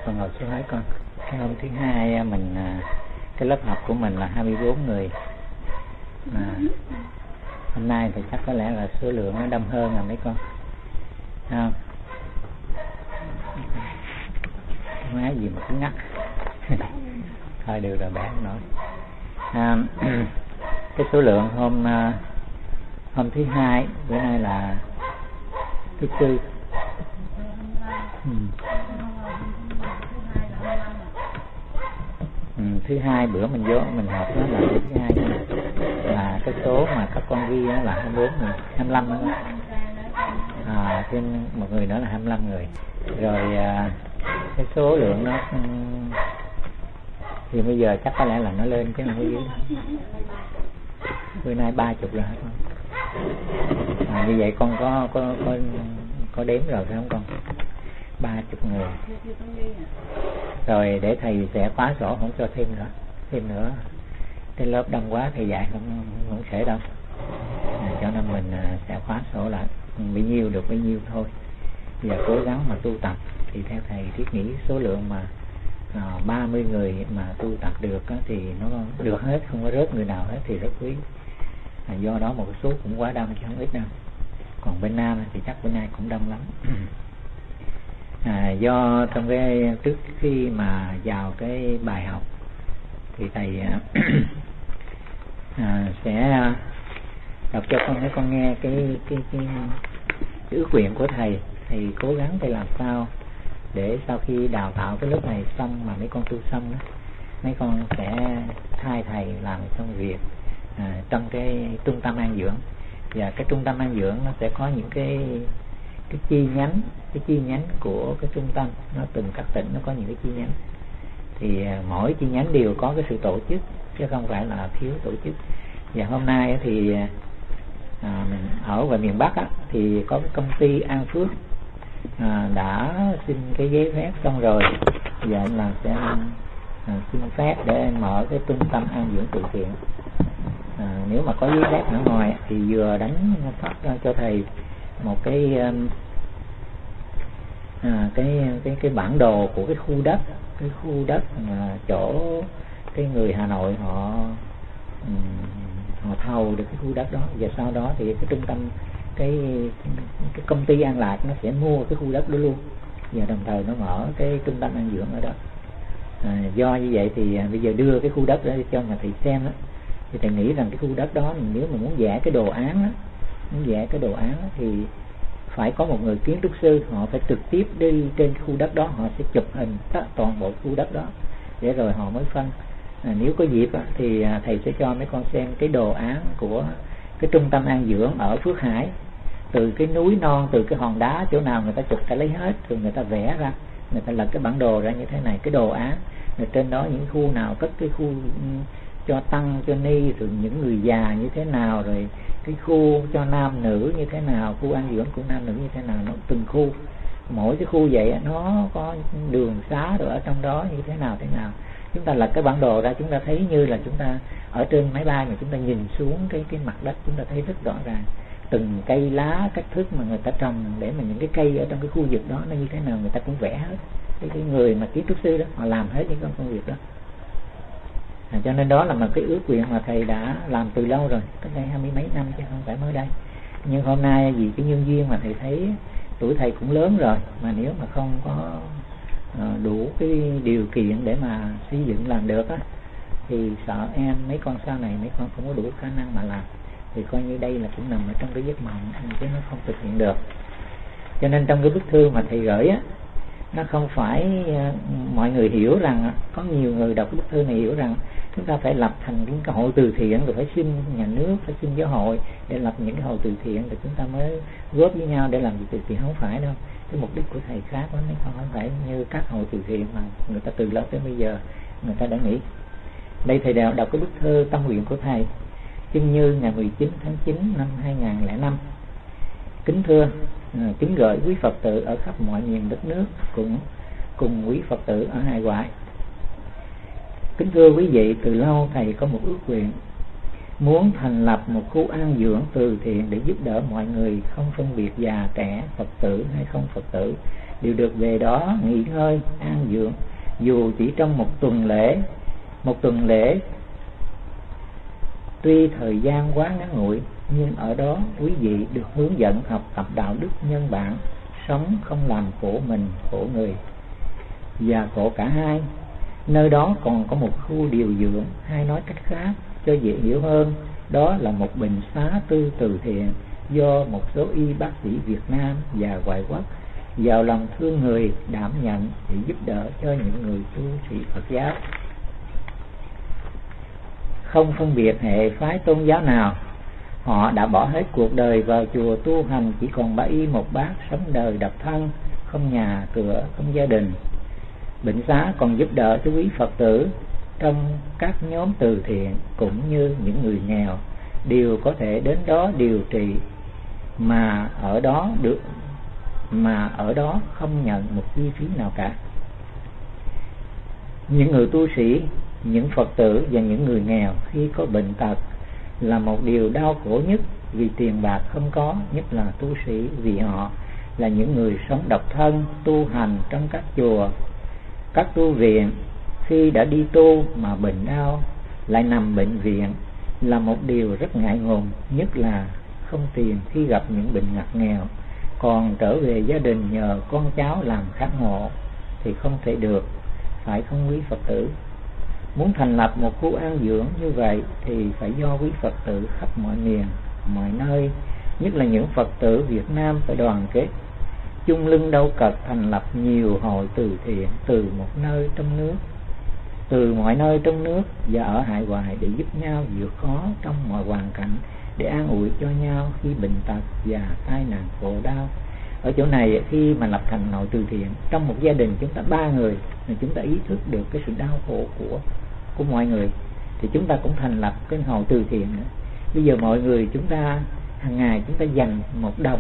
Con ngồi xuống nói con. Cái hôm thứ hai mình cái lớp học của mình là 24 người. Hôm nay thì chắc có lẽ là số lượng nó đông hơn rồi mấy con. Không? Má gì mà cứ ngắt. Thôi được rồi, bé không nói. Cái số lượng hôm thứ hai, bữa nay là thứ tư. Thứ hai bữa mình vô mình học đó là thứ hai là cái số mà các con ghi đó là 24 người, 25 nữa. Thêm một người nữa là 25 người. Rồi cái số lượng nó thì bây giờ chắc có lẽ là nó lên chứ không có dưới. Bữa nay 30 rồi hả con? Như vậy con có đếm rồi phải không con? 30 người. Rồi để thầy sẽ khóa sổ, không cho thêm nữa. Cái lớp đông quá thầy dạy không sẽ đâu. Cho nên mình sẽ khóa sổ lại, bấy nhiêu được bấy nhiêu thôi. Giờ cố gắng mà tu tập thì theo thầy thiết nghĩ số lượng mà 30 người mà tu tập được thì nó được hết, không có rớt người nào hết thì rất quý. Do đó một cái số cũng quá đông chứ không ít đâu. Còn bên Nam thì chắc bữa nay cũng đông lắm. Do trong cái trước khi mà vào cái bài học thì thầy sẽ đọc cho mấy con nghe cái ước nguyện của thầy. Thầy cố gắng để làm sao để sau khi đào tạo cái lớp này xong mà mấy con tu xong đó, mấy con sẽ thay thầy làm công việc trong cái trung tâm an dưỡng. Và cái trung tâm an dưỡng nó sẽ có những cái chi nhánh của cái trung tâm, nó từng các tỉnh nó có những cái chi nhánh. Thì mỗi chi nhánh đều có cái sự tổ chức chứ không phải là thiếu tổ chức. Và hôm nay thì mình ở ngoài miền Bắc thì có cái công ty An Phước đã xin cái giấy phép xong rồi, giờ anh là sẽ xin phép để mở cái trung tâm an dưỡng từ thiện. Nếu mà có giấy phép ở ngoài thì vừa đánh phát cho thầy một cái bản đồ của cái khu đất mà chỗ cái người Hà Nội họ thầu được cái khu đất đó. Và sau đó thì cái trung tâm cái công ty An Lạc nó sẽ mua cái khu đất đó luôn, và đồng thời nó mở cái trung tâm an dưỡng ở đó. Do như vậy thì bây giờ đưa cái khu đất đó cho nhà thầy xem đó, thì thầy nghĩ rằng cái khu đất đó nếu mà muốn vẽ cái đồ án thì phải có một người kiến trúc sư, họ phải trực tiếp đi trên khu đất đó, họ sẽ chụp hình toàn bộ khu đất đó để rồi họ mới phân. Nếu có dịp thì thầy sẽ cho mấy con xem cái đồ án của cái trung tâm an dưỡng ở Phước Hải, từ cái núi non, từ cái hòn đá chỗ nào người ta chụp ta lấy hết, rồi người ta vẽ ra, người ta lật cái bản đồ ra như thế này, cái đồ án rồi trên đó những khu nào cất cái khu cho tăng cho ni, rồi những người già như thế nào, rồi cái khu cho nam nữ như thế nào, khu an dưỡng của nam nữ như thế nào, nó từng khu, mỗi cái khu vậy nó có đường xá rồi ở trong đó như thế nào. Chúng ta lật cái bản đồ ra, chúng ta thấy như là chúng ta ở trên máy bay mà chúng ta nhìn xuống cái mặt đất, chúng ta thấy rất rõ ràng từng cây lá, cách thức mà người ta trồng để mà những cái cây ở trong cái khu vực đó nó như thế nào, người ta cũng vẽ hết. Cái người mà kiến trúc sư đó họ làm hết những công việc đó. Cho nên đó là một cái ước nguyện mà thầy đã làm từ lâu rồi, cách đây 20 mấy năm chứ không phải mới đây. Nhưng hôm nay vì cái nhân duyên mà thầy thấy tuổi thầy cũng lớn rồi, mà nếu mà không có đủ cái điều kiện để mà xây dựng làm được thì sợ mấy con sau này mấy con không có đủ khả năng mà làm, thì coi như đây là cũng nằm ở trong cái giấc mộng chứ nó không thực hiện được. Cho nên trong cái bức thư mà thầy gửi nó không phải mọi người hiểu rằng, có nhiều người đọc cái bức thư này hiểu rằng chúng ta phải lập thành những cái hội từ thiện, rồi phải xin nhà nước, phải xin giáo hội để lập những cái hội từ thiện, rồi chúng ta mới góp với nhau để làm việc từ thiện. Không phải đâu, cái mục đích của thầy khác lắm, không phải như các hội từ thiện mà người ta từ lâu tới bây giờ người ta đã nghĩ. Đây thầy đọc cái bức thư tâm nguyện của thầy, Chương Như, ngày 19 tháng 9 năm 2005. Kính thưa, kính gửi quý Phật tử ở khắp mọi miền đất nước cùng quý Phật tử ở hải ngoại. Kính thưa quý vị, từ lâu thầy có một ước nguyện muốn thành lập một khu an dưỡng từ thiện để giúp đỡ mọi người, không phân biệt già trẻ, Phật tử hay không Phật tử, đều được về đó nghỉ ngơi an dưỡng, dù chỉ trong một tuần lễ tuy thời gian quá ngắn ngủi, nhưng ở đó quý vị được hướng dẫn học tập đạo đức nhân bản, sống không làm khổ mình, khổ người và khổ cả hai. Nơi đó còn có một khu điều dưỡng, hay nói cách khác cho dễ hiểu hơn, đó là một bệnh xá tư từ thiện do một số y bác sĩ Việt Nam và ngoại quốc giàu lòng thương người đảm nhận để giúp đỡ cho những người tu sĩ Phật giáo, không phân biệt hệ phái tôn giáo nào. Họ đã bỏ hết cuộc đời vào chùa tu hành, chỉ còn 3 y 1 bát, sống đời độc thân, không nhà cửa, không gia đình. Bệnh xá còn giúp đỡ cho quý Phật tử trong các nhóm từ thiện, cũng như những người nghèo đều có thể đến đó điều trị, mà ở đó không nhận một chi phí nào cả. Những người tu sĩ, những Phật tử và những người nghèo khi có bệnh tật là một điều đau khổ nhất, vì tiền bạc không có, nhất là tu sĩ, vì họ là những người sống độc thân tu hành trong các chùa, các tu viện. Khi đã đi tu mà bệnh đau lại nằm bệnh viện là một điều rất ngại ngùng, nhất là không tiền khi gặp những bệnh ngặt nghèo. Còn trở về gia đình nhờ con cháu làm khát hộ thì không thể được, phải không quý Phật tử? Muốn thành lập một khu an dưỡng như vậy thì phải do quý Phật tử khắp mọi miền, mọi nơi, nhất là những Phật tử Việt Nam phải đoàn kết, chung lưng đâu cật thành lập nhiều hội từ thiện từ mọi nơi trong nước và ở hải ngoại, để giúp nhau vượt khó trong mọi hoàn cảnh, để an ủi cho nhau khi bệnh tật và tai nạn khổ đau. Ở chỗ này, khi mà lập thành hội từ thiện trong một gia đình chúng ta 3 người, thì chúng ta ý thức được cái sự đau khổ của mọi người, thì chúng ta cũng thành lập cái hội từ thiện nữa. Bây giờ mọi người chúng ta hàng ngày chúng ta dành 1 đồng,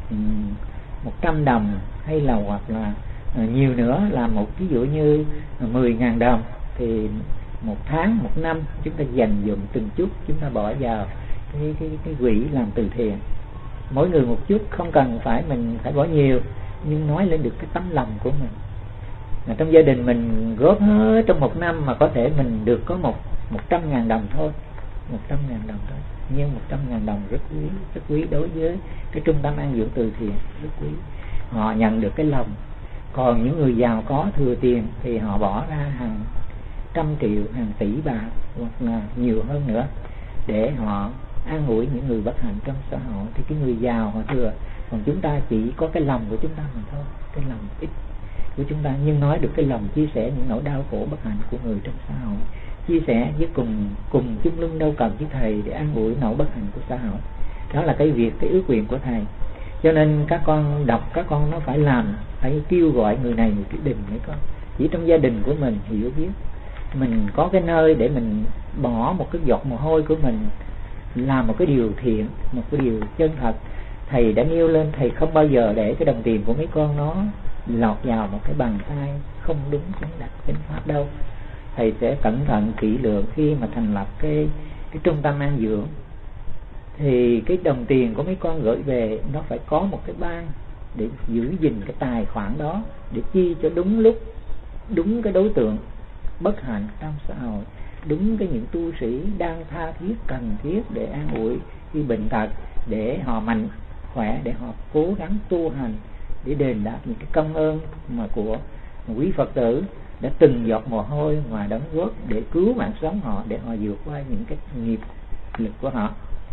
100 đồng, hay là hoặc là nhiều nữa là ví dụ như 10.000 đồng, thì 1 tháng, 1 năm chúng ta dành dụm từng chút, chúng ta bỏ vào cái quỹ làm từ thiện, mỗi người một chút, không cần phải mình phải bỏ nhiều, nhưng nói lên được cái tấm lòng của mình. Trong gia đình mình góp hết trong 1 năm mà có thể mình được có 100.000 đồng thôi, 100.000 đồng thôi, nhưng 100.000 đồng rất quý đối với cái trung tâm an dưỡng từ thiện, rất quý. Họ nhận được cái lòng. Còn những người giàu có thừa tiền thì họ bỏ ra hàng trăm triệu, hàng tỷ bạc hoặc là nhiều hơn nữa để họ an ủi những người bất hạnh trong xã hội, thì cái người giàu họ thừa. Còn chúng ta chỉ có cái lòng của chúng ta mà thôi, cái lòng ít của chúng ta, nhưng nói được cái lòng chia sẻ những nỗi đau khổ bất hạnh của người trong xã hội, chia sẻ với cùng chung lưng đâu cần với thầy để an ủi nỗi bất hạnh của xã hội. Đó là cái ước nguyện của thầy. Cho nên các con đọc, các con nó phải làm, phải kêu gọi người này người kia, đừng mấy con chỉ trong gia đình của mình hiểu biết, mình có cái nơi để mình bỏ một cái giọt mồ hôi của mình, làm một cái điều thiện, một cái điều chân thật. Thầy đã nêu lên, thầy không bao giờ để cái đồng tiền của mấy con nó lọt vào một cái bàn tay không đúng chánh đẳng chánh pháp đâu. Thầy sẽ cẩn thận kỹ lưỡng khi mà thành lập cái trung tâm an dưỡng, thì cái đồng tiền của mấy con gửi về nó phải có một cái ban để giữ gìn cái tài khoản đó, để chi cho đúng lúc, đúng cái đối tượng bất hạnh trong xã hội, đúng cái những tu sĩ đang tha thiết cần thiết để an ủi khi bệnh tật, để họ mạnh khỏe, để họ cố gắng tu hành, để đền đáp những cái công ơn mà của quý Phật tử đã từng giọt mồ hôi mà đóng góp để cứu mạng sống họ, để họ vượt qua những cái nghiệp lực của họ.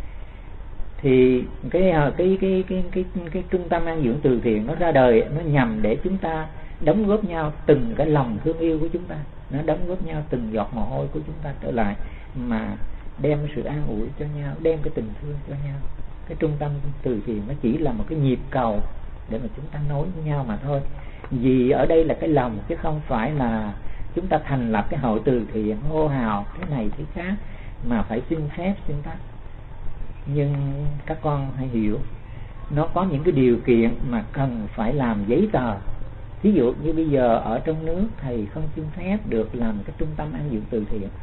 Thì cái trung tâm an dưỡng từ thiện nó ra đời, nó nhằm để chúng ta đóng góp nhau từng cái lòng thương yêu của chúng ta, nó đóng góp nhau từng giọt mồ hôi của chúng ta trở lại, mà đem sự an ủi cho nhau, đem cái tình thương cho nhau. Cái trung tâm từ thiện nó chỉ là một cái nhịp cầu để mà chúng ta nối với nhau mà thôi. Vì ở đây là cái lòng, chứ không phải là chúng ta thành lập cái hội từ thiện hô hào thế này thế khác mà phải xin phép xin tắc. Nhưng các con hãy hiểu, nó có những cái điều kiện mà cần phải làm giấy tờ. Ví dụ như bây giờ ở trong nước thầy không xin phép được làm cái trung tâm an dưỡng từ thiện,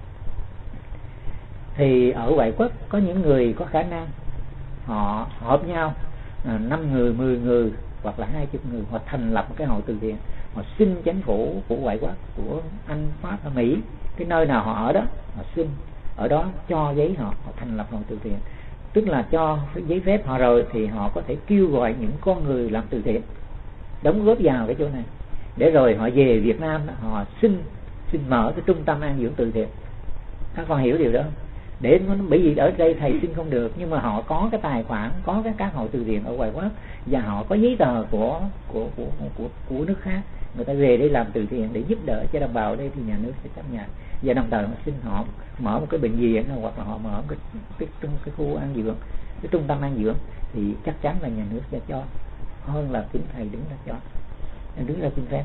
thì ở ngoại quốc có những người có khả năng, họ hợp nhau 5 người, 10 người hoặc là 20 người, họ thành lập một cái hội từ thiện, họ xin chính phủ của ngoại quốc, của Anh, Pháp hay Mỹ, cái nơi nào họ ở đó, họ xin ở đó cho giấy họ thành lập hội từ thiện. Tức là cho giấy phép họ rồi thì họ có thể kêu gọi những con người làm từ thiện đóng góp vào cái chỗ này, để rồi họ về Việt Nam đó, họ xin mở cái trung tâm an dưỡng từ thiện. Các con hiểu điều đó không? Để bởi vì ở đây thầy xin không được, nhưng mà họ có cái tài khoản, có các hội từ thiện ở ngoài quốc, và họ có giấy tờ của nước khác, người ta về đây làm từ thiện để giúp đỡ cho đồng bào ở đây, thì nhà nước sẽ chấp nhận. Và đồng thời họ xin họ mở một cái bệnh viện, hoặc là họ mở cái khu an dưỡng, cái trung tâm an dưỡng, thì chắc chắn là nhà nước sẽ cho, hơn là chính thầy đứng ra cho, đứng ra xin phép.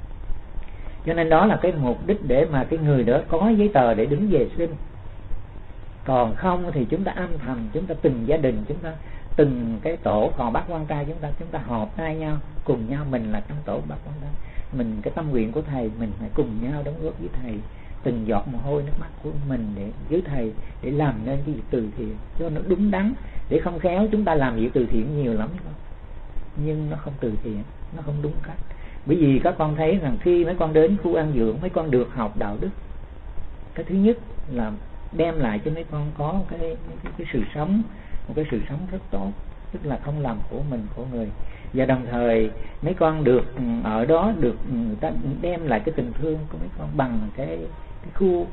Cho nên đó là cái mục đích để mà cái người đó có giấy tờ để đứng về xin. Còn không thì chúng ta âm thầm, chúng ta từng gia đình, chúng ta từng cái tổ, còn bác quan trai chúng ta họp tay nhau, cùng nhau, mình là trong tổ bác quan trai, mình cái tâm nguyện của thầy, mình phải cùng nhau đóng góp với thầy từng giọt mồ hôi nước mắt của mình để với thầy, để làm nên cái việc từ thiện cho nó đúng đắn. Để không khéo chúng ta làm việc từ thiện nhiều lắm nhưng nó không từ thiện, nó không đúng cách. Bởi vì các con thấy rằng khi mấy con đến khu an dưỡng, mấy con được học đạo đức. Cái thứ nhất là đem lại cho mấy con có cái sự sống, một cái sự sống rất tốt, tức là không làm của mình, của người. Và đồng thời mấy con được ở đó, được người ta đem lại cái tình thương của mấy con bằng cái khu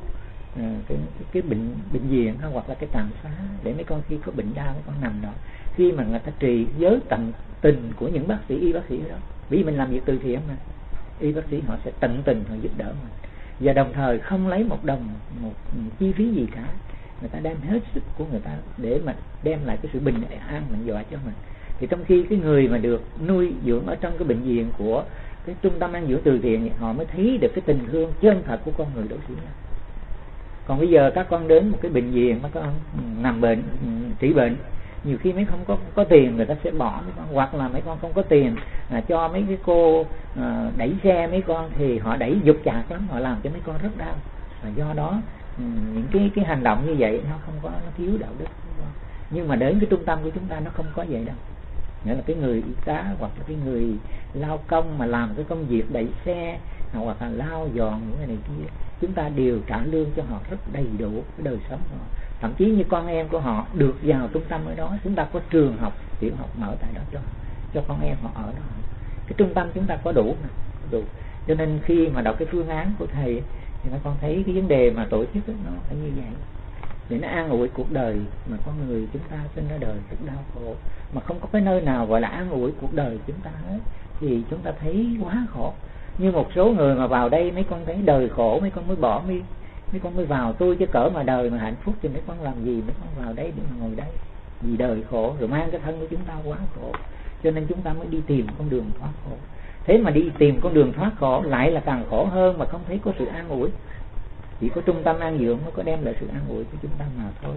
cái bệnh viện hoặc là cái trạm xá, để mấy con khi có bệnh đau mấy con nằm đó, khi mà người ta trì với tận tình của những bác sĩ, y bác sĩ đó, vì mình làm việc từ thiện mà, y bác sĩ họ sẽ tận tình họ giúp đỡ mình, và đồng thời không lấy một đồng một chi phí gì cả, người ta đem hết sức của người ta để mà đem lại cái sự bình an mạnh dọa cho mình. Thì trong khi cái người mà được nuôi dưỡng ở trong cái bệnh viện của cái trung tâm an dưỡng từ thiện, họ mới thấy được cái tình thương chân thật của con người đối xử nhau. Còn bây giờ các con đến một cái bệnh viện, mấy con nằm bệnh, trị bệnh, nhiều khi mấy không có tiền, người ta sẽ bỏ mấy con, hoặc là mấy con không có tiền cho mấy cái cô đẩy xe mấy con, thì họ đẩy giục chạc lắm, họ làm cho mấy con rất đau. Và do đó những cái hành động như vậy nó không có, nó thiếu đạo đức. Nhưng mà đến cái trung tâm của chúng ta nó không có vậy đâu. Nghĩa là cái người y tá hoặc là cái người lao công mà làm cái công việc đẩy xe hoặc là lao dọn những cái này kia, chúng ta đều trả lương cho họ rất đầy đủ cái đời sống họ. Thậm chí như con em của họ được vào trung tâm ở đó, chúng ta có trường học, tiểu học mở tại đó cho con em họ ở đó. Cái trung tâm chúng ta có đủ. Cho nên khi mà đọc cái phương án của thầy thì nó con thấy cái vấn đề mà tổ chức nó phải như vậy, để nó an ủi cuộc đời mà con người chúng ta sinh ra đời rất đau khổ, mà không có cái nơi nào gọi là an ủi cuộc đời chúng ta hết, thì chúng ta thấy quá khổ. Như một số người mà vào đây mấy con thấy đời khổ, mấy con mới bỏ đi, mấy con mới vào. Tôi chứ cỡ mà đời mà hạnh phúc thì mấy con làm gì, mấy con vào đây để mà ngồi đây, vì đời khổ rồi mang cái thân của chúng ta quá khổ, cho nên chúng ta mới đi tìm con đường thoát khổ. Thế mà đi tìm con đường thoát khổ lại là càng khổ hơn, mà không thấy có sự an ủi. Chỉ có trung tâm an dưỡng nó có đem lại sự an ủi cho chúng ta mà thôi.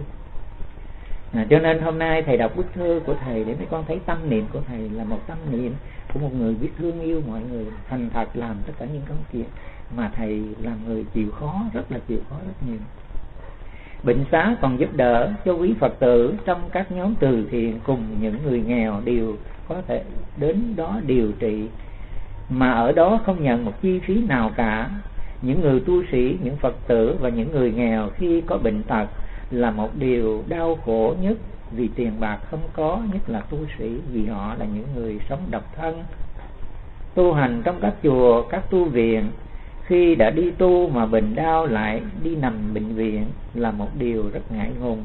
Cho nên hôm nay thầy đọc bức thư của thầy để mấy con thấy tâm niệm của thầy là một tâm niệm của một người biết thương yêu mọi người, thành thật làm tất cả những công việc mà thầy làm người chịu khó, rất là chịu khó rất nhiều. Bệnh xá còn giúp đỡ cho quý Phật tử trong các nhóm từ thiện cùng những người nghèo đều có thể đến đó điều trị, mà ở đó không nhận một chi phí nào cả. Những người tu sĩ, những Phật tử và những người nghèo khi có bệnh tật là một điều đau khổ nhất, vì tiền bạc không có, nhất là tu sĩ, vì họ là những người sống độc thân. Tu hành trong các chùa, các tu viện, khi đã đi tu mà bệnh đau lại đi nằm bệnh viện là một điều rất ngại ngùng.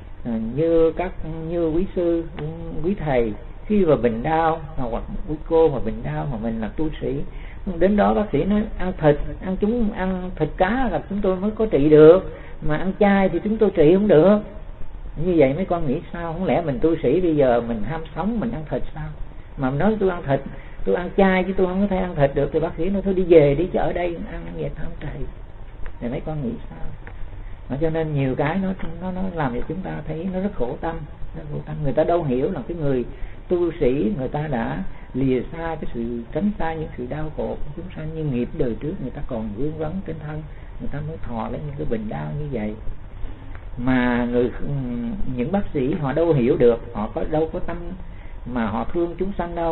Như quý sư, quý thầy khi mà bệnh đau, hoặc quý cô mà bệnh đau mà mình là tu sĩ, đến đó bác sĩ nói ăn thịt, ăn thịt cá là chúng tôi mới có trị được, mà ăn chay thì chúng tôi trị không được. Như vậy mấy con nghĩ sao? Không lẽ mình tu sĩ bây giờ mình ham sống, mình ăn thịt sao? Mà nói tôi ăn thịt, tôi ăn chay chứ tôi không có thể ăn thịt được, thì bác sĩ nói thôi đi về đi, chứ ở đây ăn vậy không trị. Thì mấy con nghĩ sao? Cho nên nhiều cái nó làm cho chúng ta thấy nó rất khổ tâm, Người ta đâu hiểu là cái người tu sĩ người ta đã lìa xa cái sự, tránh xa những sự đau khổ của chúng sanh, như nghiệp đời trước người ta còn vương vấn trên thân, người ta mới thọ lấy những cái bệnh đau như vậy. Mà những bác sĩ họ đâu hiểu được, họ đâu có tâm mà họ thương chúng sanh đâu.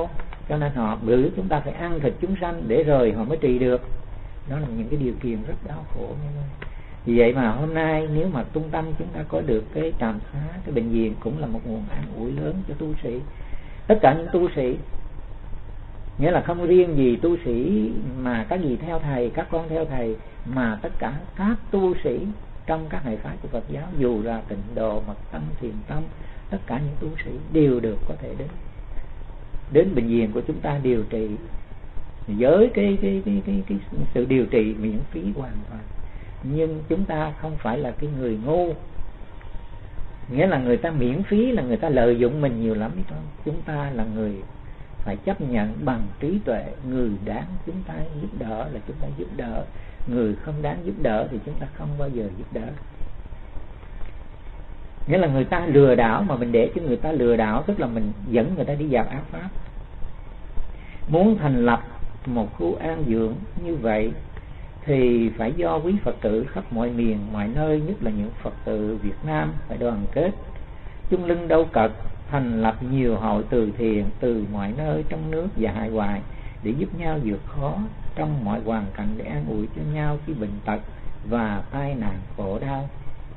cho nên họ biểu chúng ta phải ăn thịt chúng sanh để rồi họ mới trì được. Đó là những cái điều kiện rất đau khổ. Vì vậy mà hôm nay nếu mà tung tâm chúng ta có được cái trạm xá, cái bệnh viện cũng là một nguồn an ủi lớn cho tu sĩ. Tất cả những tu sĩ, nghĩa là không riêng gì tu sĩ mà các gì theo thầy, các con theo thầy, mà tất cả các tu sĩ trong các hệ phái của Phật giáo, dù là Tịnh Độ, Mật Tâm, Thiền Tâm, tất cả những tu sĩ đều được có thể đến bệnh viện của chúng ta điều trị với cái sự điều trị miễn phí hoàn toàn. Nhưng chúng ta không phải là cái người ngu, nghĩa là người ta miễn phí là người ta lợi dụng mình nhiều lắm, không? Chúng ta là người phải chấp nhận bằng trí tuệ, người đáng chúng ta giúp đỡ là chúng ta giúp đỡ, người không đáng giúp đỡ thì chúng ta không bao giờ giúp đỡ. Nghĩa là người ta lừa đảo mà mình để cho người ta lừa đảo, tức là mình dẫn người ta đi vào ác pháp. Muốn thành lập một khu an dưỡng như vậy thì phải do quý Phật tử khắp mọi miền, mọi nơi, nhất là những Phật tử Việt Nam phải đoàn kết, chung lưng đâu cật, thành lập nhiều hội từ thiện từ mọi nơi trong nước và hải ngoại để giúp nhau vượt khó trong mọi hoàn cảnh, để an ủi cho nhau khi bệnh tật và tai nạn khổ đau.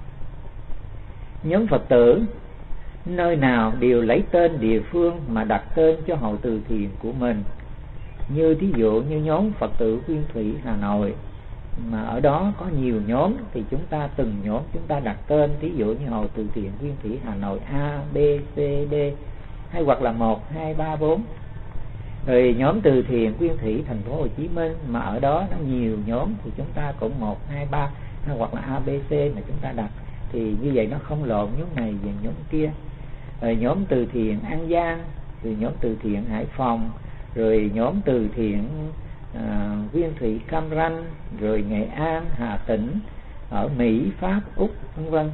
Nhóm Phật tử nơi nào đều lấy tên địa phương mà đặt tên cho hội từ thiện của mình. Như thí dụ như nhóm Phật tử Nguyên Thủy Hà Nội, mà ở đó có nhiều nhóm thì chúng ta từng nhóm chúng ta đặt tên, thí dụ như hội từ thiện Nguyên Thủy Hà Nội A, B, C, D, hay hoặc là 1, 2, 3, 4. Rồi nhóm từ thiện Nguyên Thủy Thành phố Hồ Chí Minh, mà ở đó nó nhiều nhóm thì chúng ta cũng 1, 2, 3 hay hoặc là A, B, C mà chúng ta đặt, thì như vậy nó không lộn nhóm này và nhóm kia. Rồi nhóm từ thiện An Giang, rồi nhóm từ thiện Hải Phòng, rồi nhóm từ thiện Nguyên Thủy Cam Ranh, rồi Nghệ An, Hà Tĩnh, ở Mỹ, Pháp, Úc, vân vân.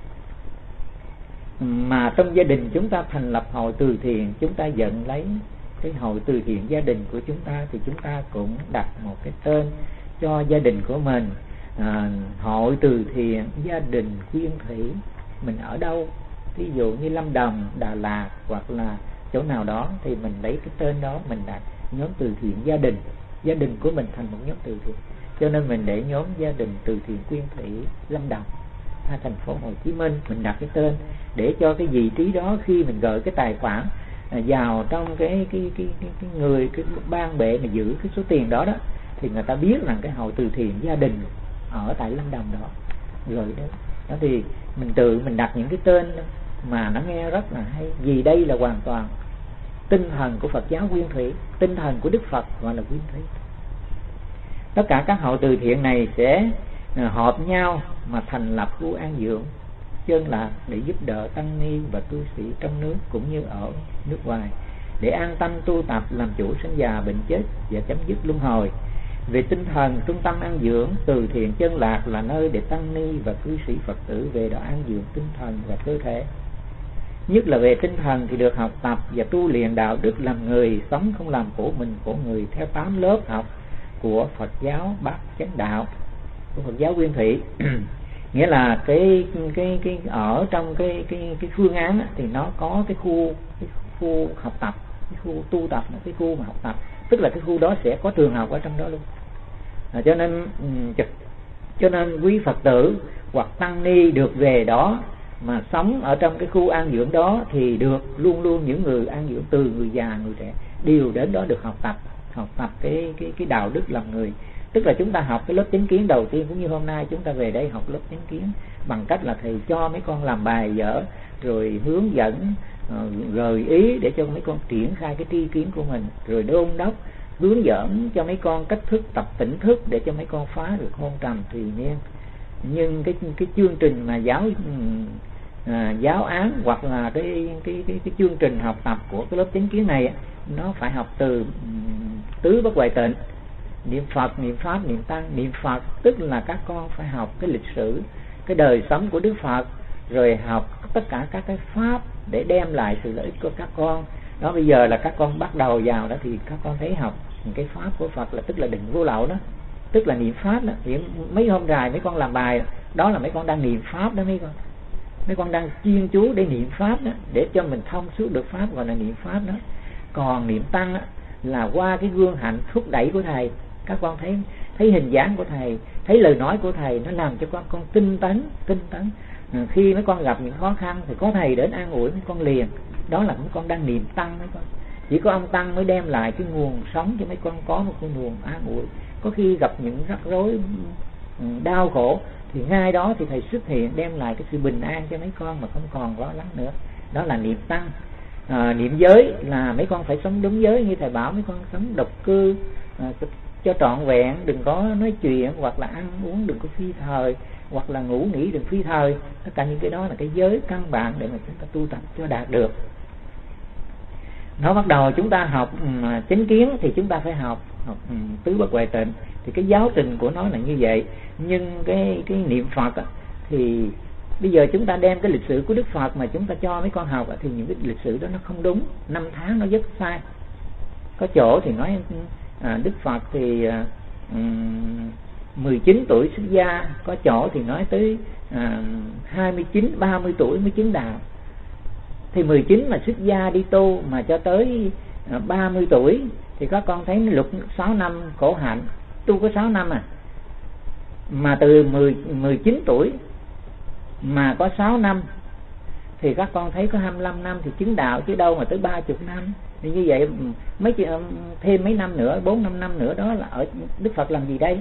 Mà trong gia đình chúng ta thành lập hội từ thiện, chúng ta dẫn lấy cái hội từ thiện gia đình của chúng ta, thì chúng ta cũng đặt một cái tên cho gia đình của mình. Hội từ thiện gia đình Nguyên Thủy, mình ở đâu, ví dụ như Lâm Đồng, Đà Lạt hoặc là chỗ nào đó, thì mình lấy cái tên đó mình đặt nhóm từ thiện gia đình của mình thành một nhóm từ thiện. Cho nên mình để nhóm gia đình từ thiện Nguyên Thủy Lâm Đồng hay thành phố Hồ Chí Minh, mình đặt cái tên để cho cái vị trí đó khi mình gửi cái tài khoản vào trong cái người cái ban bệ mà giữ cái số tiền đó đó, thì người ta biết rằng cái hội từ thiện gia đình ở tại Lâm Đồng đó. Rồi đó thì mình tự mình đặt những cái tên mà nó nghe rất là hay, vì đây là hoàn toàn tinh thần của Phật giáo Nguyên Thủy, tinh thần của Đức Phật gọi là Nguyên Thủy. Tất cả các hội từ thiện này sẽ hợp nhau mà thành lập khu an dưỡng chân lạc để giúp đỡ tăng ni và tu sĩ trong nước cũng như ở nước ngoài, để an tâm tu tập, làm chủ sinh già bệnh chết và chấm dứt luân hồi. Về tinh thần, trung tâm an dưỡng từ thiện chân lạc là nơi để tăng ni và cư sĩ Phật tử về đó an dưỡng tinh thần và cơ thể. Nhất là về tinh thần thì được học tập và tu luyện đạo đức làm người, sống không làm khổ mình khổ người theo 8 lớp học của Phật giáo Bát Chánh Đạo của Phật giáo Nguyên Thủy. Nghĩa là cái ở trong cái phương án á, thì nó có cái khu học tập, cái khu tu tập, cái khu mà học tập, tức là cái khu đó sẽ có trường học ở trong đó luôn. Cho nên quý Phật tử hoặc tăng ni được về đó mà sống ở trong cái khu an dưỡng đó thì được luôn luôn những người an dưỡng, từ người già người trẻ đều đến đó được học tập cái đạo đức làm người. Tức là chúng ta học cái lớp chánh kiến đầu tiên, cũng như hôm nay chúng ta về đây học lớp chánh kiến bằng cách là thầy cho mấy con làm bài vở, rồi hướng dẫn gợi ý để cho mấy con triển khai cái tri kiến của mình, rồi đôn đốc hướng dẫn cho mấy con cách thức tập tỉnh thức để cho mấy con phá được hôn trầm thùy miên. Nhưng cái chương trình mà giáo án hoặc là cái chương trình học tập của cái lớp chánh kiến này, nó phải học từ tứ bất hoại tịnh, niệm Phật, niệm Pháp, niệm Tăng. Niệm Phật tức là các con phải học cái lịch sử, cái đời sống của Đức Phật, rồi học tất cả các cái pháp để đem lại sự lợi ích của các con. Đó, bây giờ là các con bắt đầu vào đó thì các con thấy học cái pháp của Phật là tức là định vô lậu đó, tức là niệm Pháp đó. Thì mấy hôm dài mấy con làm bài đó là mấy con đang niệm Pháp đó, mấy con đang chuyên chú để niệm Pháp đó, để cho mình thông suốt được Pháp, gọi là niệm Pháp đó. Còn niệm Tăng là qua cái gương hạnh thúc đẩy của thầy. Các con thấy hình dáng của thầy, thấy lời nói của thầy, nó làm cho con tinh tấn. Khi mấy con gặp những khó khăn thì có thầy đến an ủi mấy con liền. Đó là mấy con đang niệm tăng mấy con. Chỉ có ông tăng mới đem lại cái nguồn sống cho mấy con có một cái nguồn an ủi. Có khi gặp những rắc rối đau khổ thì ngay đó thì thầy xuất hiện đem lại cái sự bình an cho mấy con mà không còn lo lắng nữa. Đó là niệm tăng. Niệm giới là mấy con phải sống đúng giới, như thầy bảo mấy con sống độc cư cho trọn vẹn, đừng có nói chuyện hoặc là ăn uống đừng có phi thời, hoặc là ngủ nghỉ đừng phi thời. Tất cả những cái đó là cái giới căn bản để mà chúng ta tu tập cho đạt được. Nó bắt đầu chúng ta học chánh kiến thì chúng ta phải học tứ bất huệ tịnh, thì cái giáo trình của nó là như vậy. Nhưng cái niệm Phật thì bây giờ chúng ta đem cái lịch sử của Đức Phật mà chúng ta cho mấy con học thì những cái lịch sử đó nó không đúng, năm tháng nó rất sai. Có chỗ thì nói Đức Phật thì 19 tuổi xuất gia, có chỗ thì nói tới 29, 30 tuổi mới chứng đạo. Thì 19 mà xuất gia đi tu mà cho tới 30 tuổi thì các con thấy luật 6 năm khổ hạnh, tu có 6 năm mà từ 19 tuổi mà có 6 năm thì các con thấy có 25 năm thì chứng đạo, chứ đâu mà tới 30 năm. Thì như vậy thêm mấy năm nữa, 4-5 năm nữa đó là ở Đức Phật làm gì đây?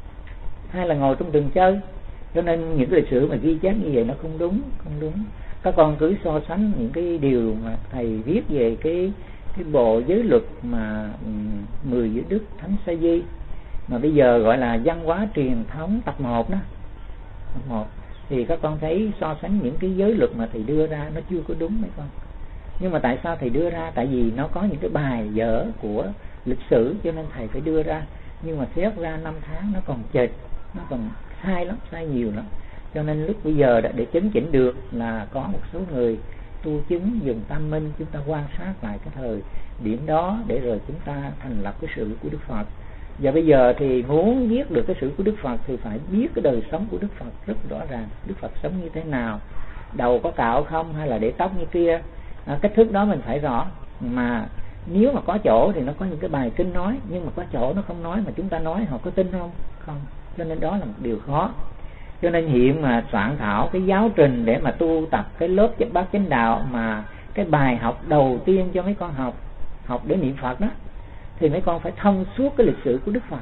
Hay là ngồi trong rừng chơi? Cho nên những cái lịch sử mà ghi chép như vậy nó không đúng. Các con cứ so sánh những cái điều mà thầy viết về cái bộ giới luật mà 10 giới đức Thánh Sa Di mà bây giờ gọi là văn hóa truyền thống tập 1 đó. Tập 1 thì các con thấy so sánh những cái giới luật mà thầy đưa ra nó chưa có đúng mấy con. Nhưng mà tại sao thầy đưa ra? Tại vì nó có những cái bài vở của lịch sử cho nên thầy phải đưa ra. Nhưng mà xét ra năm tháng nó còn chệch, nó còn sai lắm, sai nhiều lắm. Cho nên lúc bây giờ để chấn chỉnh được là có một số người tu chứng dùng tâm minh, chúng ta quan sát lại cái thời điểm đó để rồi chúng ta thành lập cái sự của Đức Phật. Và bây giờ thì muốn biết được cái sự của Đức Phật thì phải biết cái đời sống của Đức Phật rất rõ ràng. Đức Phật sống như thế nào, đầu có cạo không hay là để tóc như kia, cách thức đó mình phải rõ. Mà nếu mà có chỗ thì nó có những cái bài kinh nói, nhưng mà có chỗ nó không nói mà chúng ta nói họ có tin không? Không. Cho nên đó là một điều khó. Cho nên hiện mà soạn thảo cái giáo trình để mà tu tập cái lớp bát chánh đạo, mà cái bài học đầu tiên cho mấy con học để niệm Phật đó, thì mấy con phải thông suốt cái lịch sử của Đức Phật,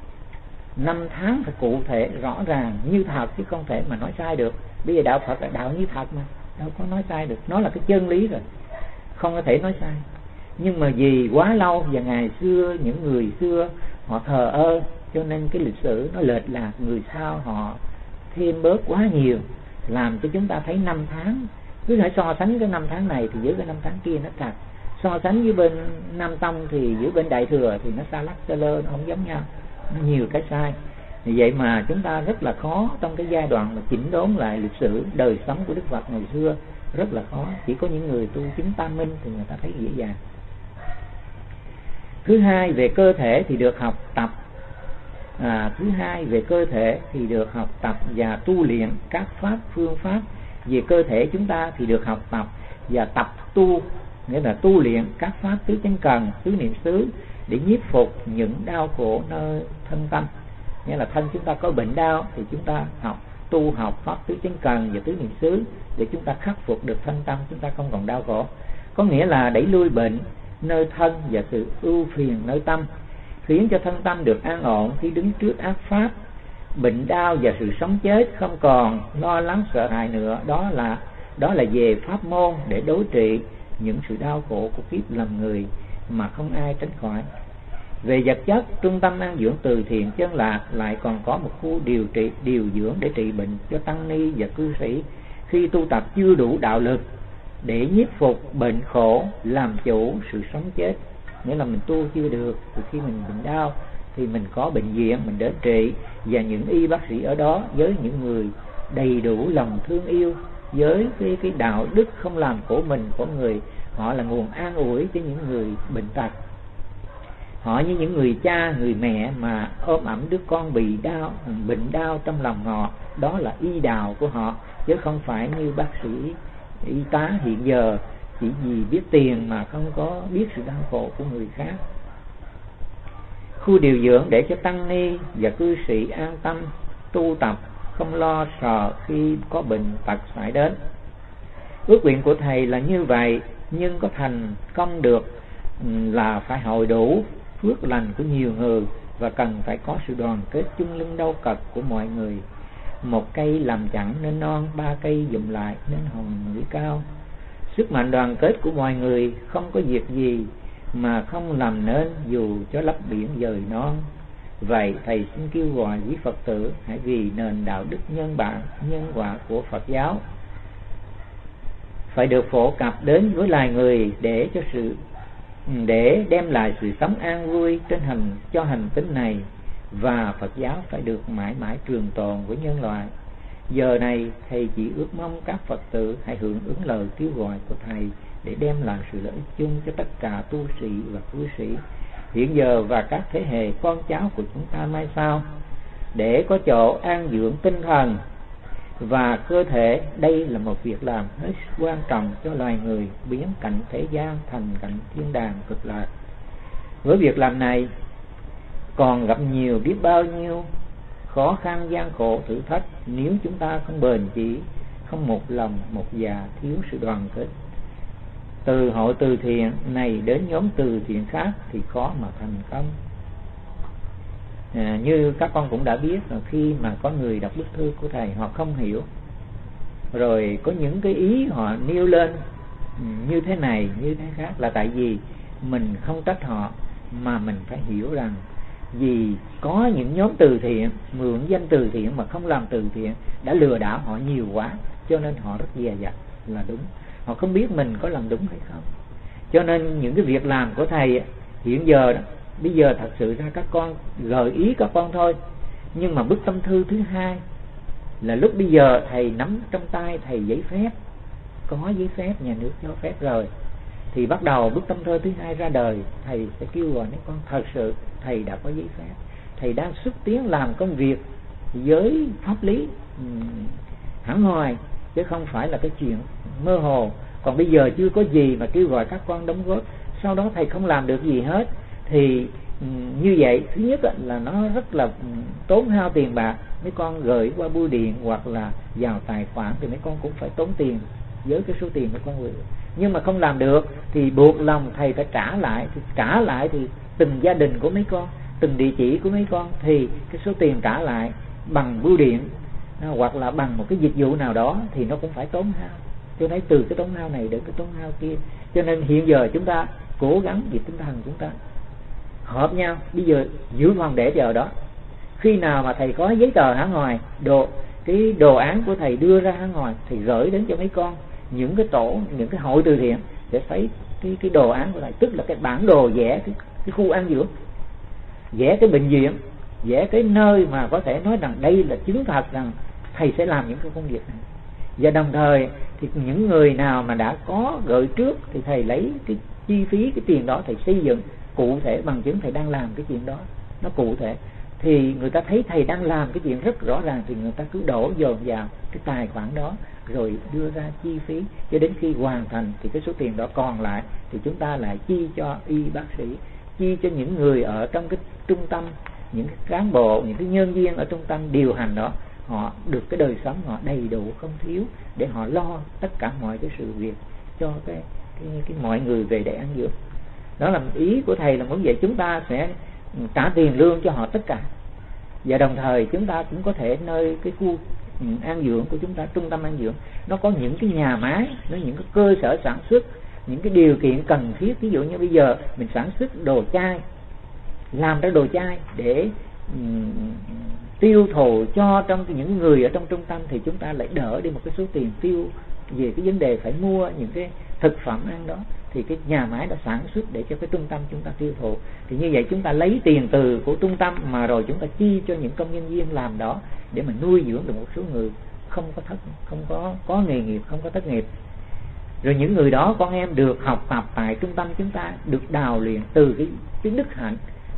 năm tháng phải cụ thể rõ ràng như thật, chứ không thể mà nói sai được. Bây giờ đạo Phật là đạo như thật mà, đâu có nói sai được. Nó là cái chân lý rồi, không có thể nói sai. Nhưng mà vì quá lâu và ngày xưa những người xưa họ thờ ơ, cho nên cái lịch sử nó lệch lạc, người sau họ thêm bớt quá nhiều, làm cho chúng ta thấy năm tháng cứ phải so sánh cái năm tháng này thì với cái năm tháng kia nó trật, so sánh với bên Nam Tông thì với bên Đại Thừa thì nó xa lắc xa lơ, nó không giống nhau, nó nhiều cái sai. Vì vậy mà chúng ta rất là khó trong cái giai đoạn mà chỉnh đốn lại lịch sử đời sống của Đức Phật ngày xưa, rất là khó. Chỉ có những người tu chứng tam minh thì người ta thấy dễ dàng. Thứ hai, về cơ thể thì được học tập. Về cơ thể thì được học tập và tu luyện các pháp phương pháp về cơ thể chúng ta thì được học tập và tập tu, nghĩa là tu luyện các pháp tứ chánh cần, tứ niệm xứ để nhiếp phục những đau khổ nơi thân tâm. Nghĩa là thân chúng ta có bệnh đau thì chúng ta học pháp tứ chánh cần và tứ niệm xứ để chúng ta khắc phục được thân tâm chúng ta không còn đau khổ. Có nghĩa là đẩy lui bệnh nơi thân và sự ưu phiền nơi tâm, khiến cho thân tâm được an ổn khi đứng trước ác pháp, bệnh đau và sự sống chết không còn lo lắng sợ hãi nữa. Đó là về pháp môn để đối trị những sự đau khổ của kiếp làm người mà không ai tránh khỏi. Về vật chất, trung tâm an dưỡng từ thiện Chân Lạc lại còn có một khu điều dưỡng để trị bệnh cho tăng ni và cư sĩ khi tu tập chưa đủ đạo lực để nhiếp phục bệnh khổ, làm chủ sự sống chết. Nghĩa là mình tu chưa được thì khi mình bệnh đau thì mình có bệnh viện mình đến trị, và những y bác sĩ ở đó với những người đầy đủ lòng thương yêu, với cái đạo đức không làm khổ mình của người, họ là nguồn an ủi cho những người bệnh tật. Họ như những người cha, người mẹ mà ôm ẩm đứa con bị đau, bệnh đau trong lòng họ. Đó là y đạo của họ, chứ không phải như bác sĩ, y tá hiện giờ chỉ vì biết tiền mà không có biết sự đau khổ của người khác. khu điều dưỡng để cho tăng ni và cư sĩ an tâm tu tập, không lo sợ khi có bệnh tật xảy đến. Ước nguyện của thầy là như vậy, nhưng có thành công được là phải hội đủ phước lành của nhiều người và cần phải có sự đoàn kết chung lưng đâu cật của mọi người. Một cây làm chẵn nên non, ba cây dụm lại nên hòn núi cao. Sức mạnh đoàn kết của mọi người không có việc gì mà không làm nên, dù cho lấp biển dời non. Vậy thầy xin kêu gọi quý Phật tử hãy vì nền đạo đức nhân quả của Phật giáo phải được phổ cập đến với loài người để đem lại sự sống an vui trên hành tinh này, và Phật giáo phải được mãi mãi trường tồn với nhân loại. Giờ này thầy chỉ ước mong các Phật tử hãy hưởng ứng lời kêu gọi của thầy để đem lại sự lợi ích chung cho tất cả tu sĩ và cư sĩ hiện giờ và các thế hệ con cháu của chúng ta mai sau, để có chỗ an dưỡng tinh thần và cơ thể. Đây là một việc làm hết sức quan trọng cho loài người biến cảnh thế gian thành cảnh thiên đàng cực lạc. Với việc làm này còn gặp nhiều biết bao nhiêu khó khăn gian khổ thử thách nếu chúng ta không bền chí, không một lòng một dạ, thiếu sự đoàn kết. Từ hội từ thiện này đến nhóm từ thiện khác thì khó mà thành công. Như các con cũng đã biết là khi mà có người đọc bức thư của thầy họ không hiểu, rồi có những cái ý họ nêu lên như thế này như thế khác, là tại vì mình không trách họ, mà mình phải hiểu rằng vì có những nhóm từ thiện mượn danh từ thiện mà không làm từ thiện đã lừa đảo họ nhiều quá, cho nên họ rất dè dặt là đúng. Họ không biết mình có làm đúng hay không. Cho nên những cái việc làm của thầy hiện giờ đó, bây giờ thật sự ra các con gợi ý các con thôi, nhưng mà bức tâm thư thứ hai là lúc bây giờ thầy nắm trong tay thầy giấy phép, có giấy phép nhà nước cho phép rồi, thì bắt đầu bức tâm thư thứ hai ra đời. Thầy sẽ kêu gọi mấy con thật sự thầy đã có giấy phép, thầy đang xúc tiến làm công việc với pháp lý hẳn hoài, chứ không phải là cái chuyện mơ hồ. Còn bây giờ chưa có gì mà kêu gọi các con đóng góp, sau đó thầy không làm được gì hết, thì như vậy thứ nhất là nó rất là tốn hao tiền bạc. Mấy con gửi qua bưu điện hoặc là vào tài khoản thì mấy con cũng phải tốn tiền với cái số tiền mấy con gửi. Nhưng mà không làm được thì buộc lòng thầy phải trả lại. Thì trả lại thì từng gia đình của mấy con, từng địa chỉ của mấy con, thì cái số tiền trả lại bằng bưu điện hoặc là bằng một cái dịch vụ nào đó thì nó cũng phải tốn hao. Cho nên từ cái tốn hao này đến cái tốn hao kia. Cho nên hiện giờ chúng ta cố gắng vì tinh thần chúng ta hợp nhau, bây giờ giữ phòng để chờ đó. Khi nào mà thầy có giấy tờ hẳn hoài, cái đồ án của thầy đưa ra hẳn hoài, thầy gửi đến cho mấy con những cái tổ, những cái hội từ thiện để thấy cái đồ án của thầy, tức là cái bản đồ vẽ cái khu an dưỡng, vẽ cái bệnh viện, vẽ cái nơi mà có thể nói rằng đây là chứng thật rằng thầy sẽ làm những cái công việc này. Và đồng thời thì những người nào mà đã có gửi trước thì thầy lấy cái chi phí, cái tiền đó thầy xây dựng cụ thể bằng chứng thầy đang làm cái chuyện đó, nó cụ thể, thì người ta thấy thầy đang làm cái chuyện rất rõ ràng, thì người ta cứ đổ dồn vào cái tài khoản đó rồi đưa ra chi phí, cho đến khi hoàn thành thì cái số tiền đó còn lại thì chúng ta lại chi cho y bác sĩ, chi cho những người ở trong cái trung tâm, những cái cán bộ, những cái nhân viên ở trung tâm điều hành đó, họ được cái đời sống họ đầy đủ không thiếu để họ lo tất cả mọi cái sự việc cho cái mọi người về để ăn dưỡng. Đó là ý của thầy là muốn vậy, chúng ta sẽ trả tiền lương cho họ tất cả, và đồng thời chúng ta cũng có thể nơi cái khu an dưỡng của chúng ta, trung tâm an dưỡng, nó có những cái nhà máy, nó những cái cơ sở sản xuất, những cái điều kiện cần thiết. Ví dụ như bây giờ mình sản xuất đồ chai, làm ra đồ chai để tiêu thụ cho trong những người ở trong trung tâm, thì chúng ta lại đỡ đi một cái số tiền tiêu về cái vấn đề phải mua những cái thực phẩm ăn đó, thì cái nhà máy đã sản xuất để cho cái trung tâm chúng ta tiêu thụ. Thì như vậy chúng ta lấy tiền từ của trung tâm mà rồi chúng ta chi cho những công nhân viên làm đó để mà nuôi dưỡng được một số người không có nghề nghiệp, không có thất nghiệp. Rồi những người đó con em được học tập tại trung tâm chúng ta, được đào luyện từ cái đức hạnh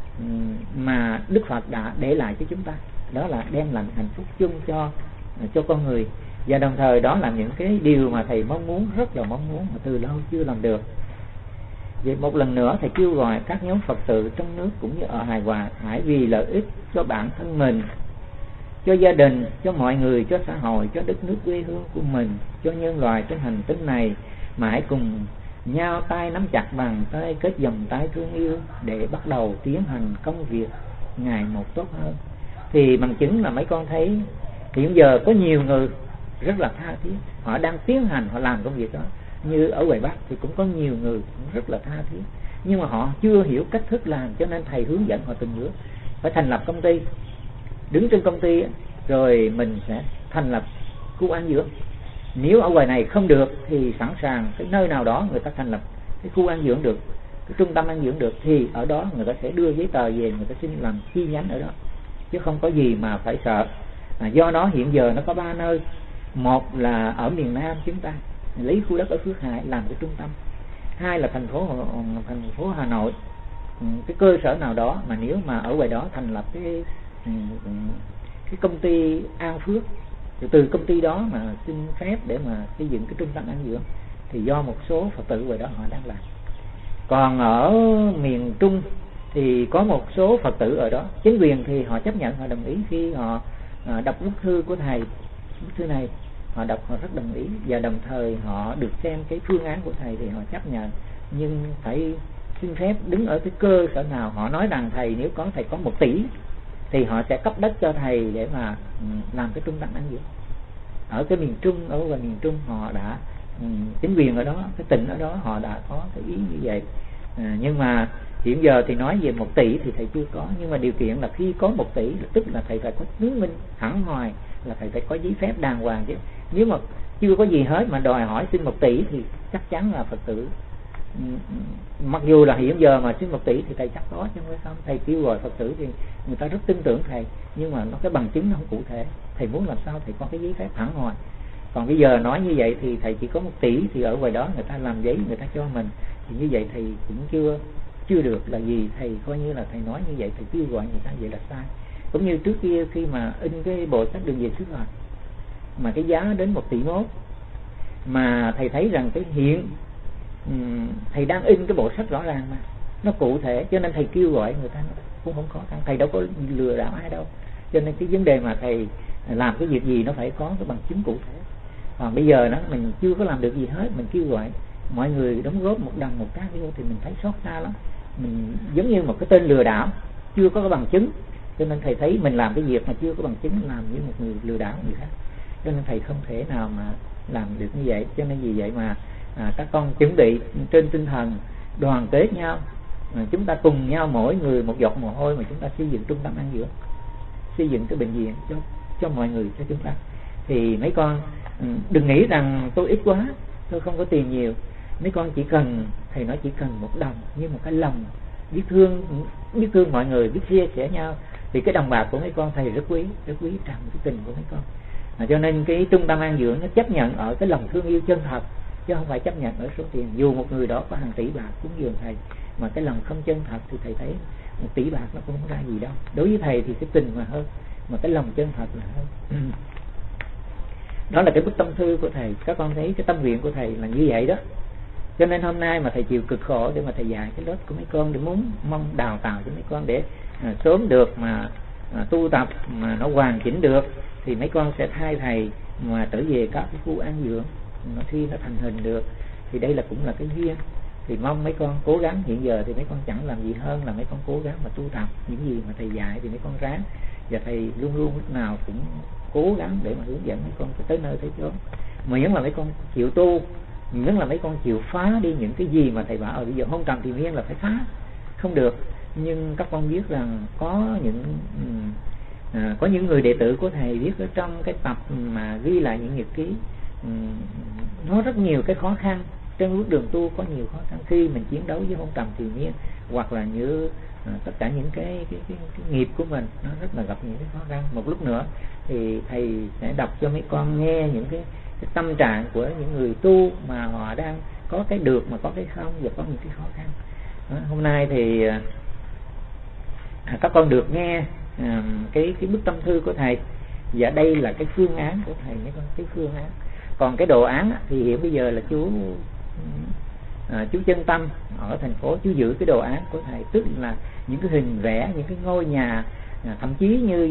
mà Đức Phật đã để lại cho chúng ta. Đó là đem lại hạnh phúc chung cho con người. Và đồng thời đó là những cái điều mà thầy mong muốn, rất là mong muốn mà từ lâu chưa làm được. Vậy một lần nữa thầy kêu gọi các nhóm Phật tử trong nước cũng như ở hài hòa, hãy vì lợi ích cho bản thân mình, cho gia đình, cho mọi người, cho xã hội, cho đất nước quê hương của mình, cho nhân loại trên hành tinh này, mà hãy cùng nhau tay nắm chặt bàn tay, kết dòng tay thương yêu để bắt đầu tiến hành công việc ngày một tốt hơn. Thì bằng chứng là mấy con thấy hiện giờ có nhiều người rất là tha thiết, họ đang tiến hành, họ làm công việc đó. Như ở ngoài Bắc thì cũng có nhiều người cũng rất là tha thiết, nhưng mà họ chưa hiểu cách thức làm, cho nên thầy hướng dẫn họ từng bước phải thành lập công ty, đứng trên công ty rồi mình sẽ thành lập khu an dưỡng. Nếu ở ngoài này không được thì sẵn sàng cái nơi nào đó người ta thành lập cái khu an dưỡng được, cái trung tâm an dưỡng được, thì ở đó người ta sẽ đưa giấy tờ về, người ta xin làm chi nhánh ở đó, chứ không có gì mà phải sợ. Do đó hiện giờ nó có 3 nơi. Một là ở miền Nam chúng ta lấy khu đất ở Phước Hải làm cái trung tâm. Hai là thành phố Hà Nội, cái cơ sở nào đó mà nếu mà ở ngoài đó thành lập cái công ty An Phước, từ công ty đó mà xin phép để mà xây dựng cái trung tâm an dưỡng, thì do một số Phật tử ngoài đó họ đang làm. Còn ở miền Trung thì có một số Phật tử ở đó, chính quyền thì họ chấp nhận, họ đồng ý. Khi họ đọc bức thư của thầy, bức thư này họ đọc họ rất đồng ý, và đồng thời họ được xem cái phương án của thầy thì họ chấp nhận, nhưng phải xin phép đứng ở cái cơ sở nào. Họ nói rằng thầy nếu có thầy có 1 tỷ thì họ sẽ cấp đất cho thầy để mà làm cái trung tâm an dưỡng. Ở cái miền Trung, ở ngoài miền Trung họ đã chính quyền ở đó, cái tỉnh ở đó họ đã có cái ý như vậy. Nhưng mà hiện giờ thì nói về 1 tỷ thì thầy chưa có, nhưng mà điều kiện là khi có 1 tỷ tức là thầy phải có chứng minh hẳn hoài, là thầy phải có giấy phép đàng hoàng chứ. Nếu mà chưa có gì hết mà đòi hỏi xin 1 tỷ thì chắc chắn là Phật tử, mặc dù là hiện giờ mà xin 1 tỷ thì thầy chắc có, chứ không phải không. Thầy kêu gọi Phật tử thì người ta rất tin tưởng thầy, nhưng mà nó cái bằng chứng nó không cụ thể. Thầy muốn làm sao thầy có cái giấy phép hẳn hoài. Còn bây giờ nói như vậy thì thầy chỉ có 1 tỷ thì ở ngoài đó người ta làm giấy người ta cho mình, thì như vậy thầy cũng chưa được là gì. Thầy coi như là thầy nói như vậy, thầy kêu gọi người ta vậy là sai. Cũng như trước kia khi mà in cái bộ sách Đường Về Xứ Phật mà cái giá đến 1,1 tỷ, mà thầy thấy rằng cái hiện thầy đang in cái bộ sách rõ ràng mà nó cụ thể, cho nên thầy kêu gọi người ta cũng không khó khăn. Thầy đâu có lừa đảo ai đâu, cho nên cái vấn đề mà thầy làm cái việc gì nó phải có cái bằng chứng cụ thể. Còn bây giờ đó mình chưa có làm được gì hết, mình kêu gọi mọi người đóng góp 1 đồng 1 cát vô thì mình thấy xót xa lắm. Mình giống như một cái tên lừa đảo chưa có cái bằng chứng, cho nên thầy thấy mình làm cái việc mà chưa có bằng chứng, làm như một người lừa đảo người khác, cho nên thầy không thể nào mà làm được như vậy. Cho nên vì vậy mà các con chuẩn bị trên tinh thần đoàn kết nhau, chúng ta cùng nhau mỗi người một giọt mồ hôi mà chúng ta xây dựng trung tâm an dưỡng, xây dựng cái bệnh viện cho mọi người, cho chúng ta. Thì mấy con đừng nghĩ rằng tôi ít quá, tôi không có tiền nhiều. Mấy con chỉ cần, thầy nói chỉ cần 1 đồng, như một cái lòng biết thương mọi người, biết chia sẻ nhau, thì cái đồng bạc của mấy con thầy rất quý trọng cái tình của mấy con. Cho nên cái trung tâm an dưỡng nó chấp nhận ở cái lòng thương yêu chân thật, chứ không phải chấp nhận ở số tiền. Dù một người đó có hàng tỷ bạc cúng dường thầy mà cái lòng không chân thật thì thầy thấy 1 tỷ bạc nó cũng không ra gì đâu. Đối với thầy thì cái tình mà hơn, mà cái lòng chân thật là hơn. Đó là cái bức tâm thư của thầy. Các con thấy cái tâm nguyện của thầy là như vậy đó. Cho nên hôm nay mà thầy chịu cực khổ để mà thầy dạy cái lớp của mấy con, để mong đào tạo cho mấy con để sớm được mà tu tập mà nó hoàn chỉnh được, thì mấy con sẽ thay thầy mà trở về các cái khu an dưỡng, khi nó thành hình được thì đây là cũng là cái duyên. Thì mong mấy con cố gắng. Hiện giờ thì mấy con chẳng làm gì hơn là mấy con cố gắng mà tu tập những gì mà thầy dạy, thì mấy con ráng, và thầy luôn luôn lúc nào cũng cố gắng để mà hướng dẫn mấy con tới nơi tới chốn. Miễn là mấy con chịu tu, miễn là mấy con chịu phá đi những cái gì mà thầy bảo bây giờ hôn trầm thì miên là phải phá, không được. Nhưng các con biết rằng có những người đệ tử của thầy viết ở trong cái tập mà ghi lại những nhật ký, nó rất nhiều cái khó khăn trên bước đường tu, có nhiều khó khăn khi mình chiến đấu với hôn trầm thì miên, hoặc là như tất cả những cái nghiệp của mình nó rất là gặp những cái khó khăn. Một lúc nữa thì thầy sẽ đọc cho mấy con nghe những cái tâm trạng của những người tu mà họ đang có cái được mà có cái không, và có những cái khó khăn. Hôm nay thì các con được nghe cái bức tâm thư của thầy, và đây là cái phương án của thầy, mấy con, cái phương án. Còn cái đồ án thì hiện bây giờ là chú chú Chân Tâm ở thành phố, chú giữ cái đồ án của thầy, tức là những cái hình vẽ, những cái ngôi nhà, thậm chí như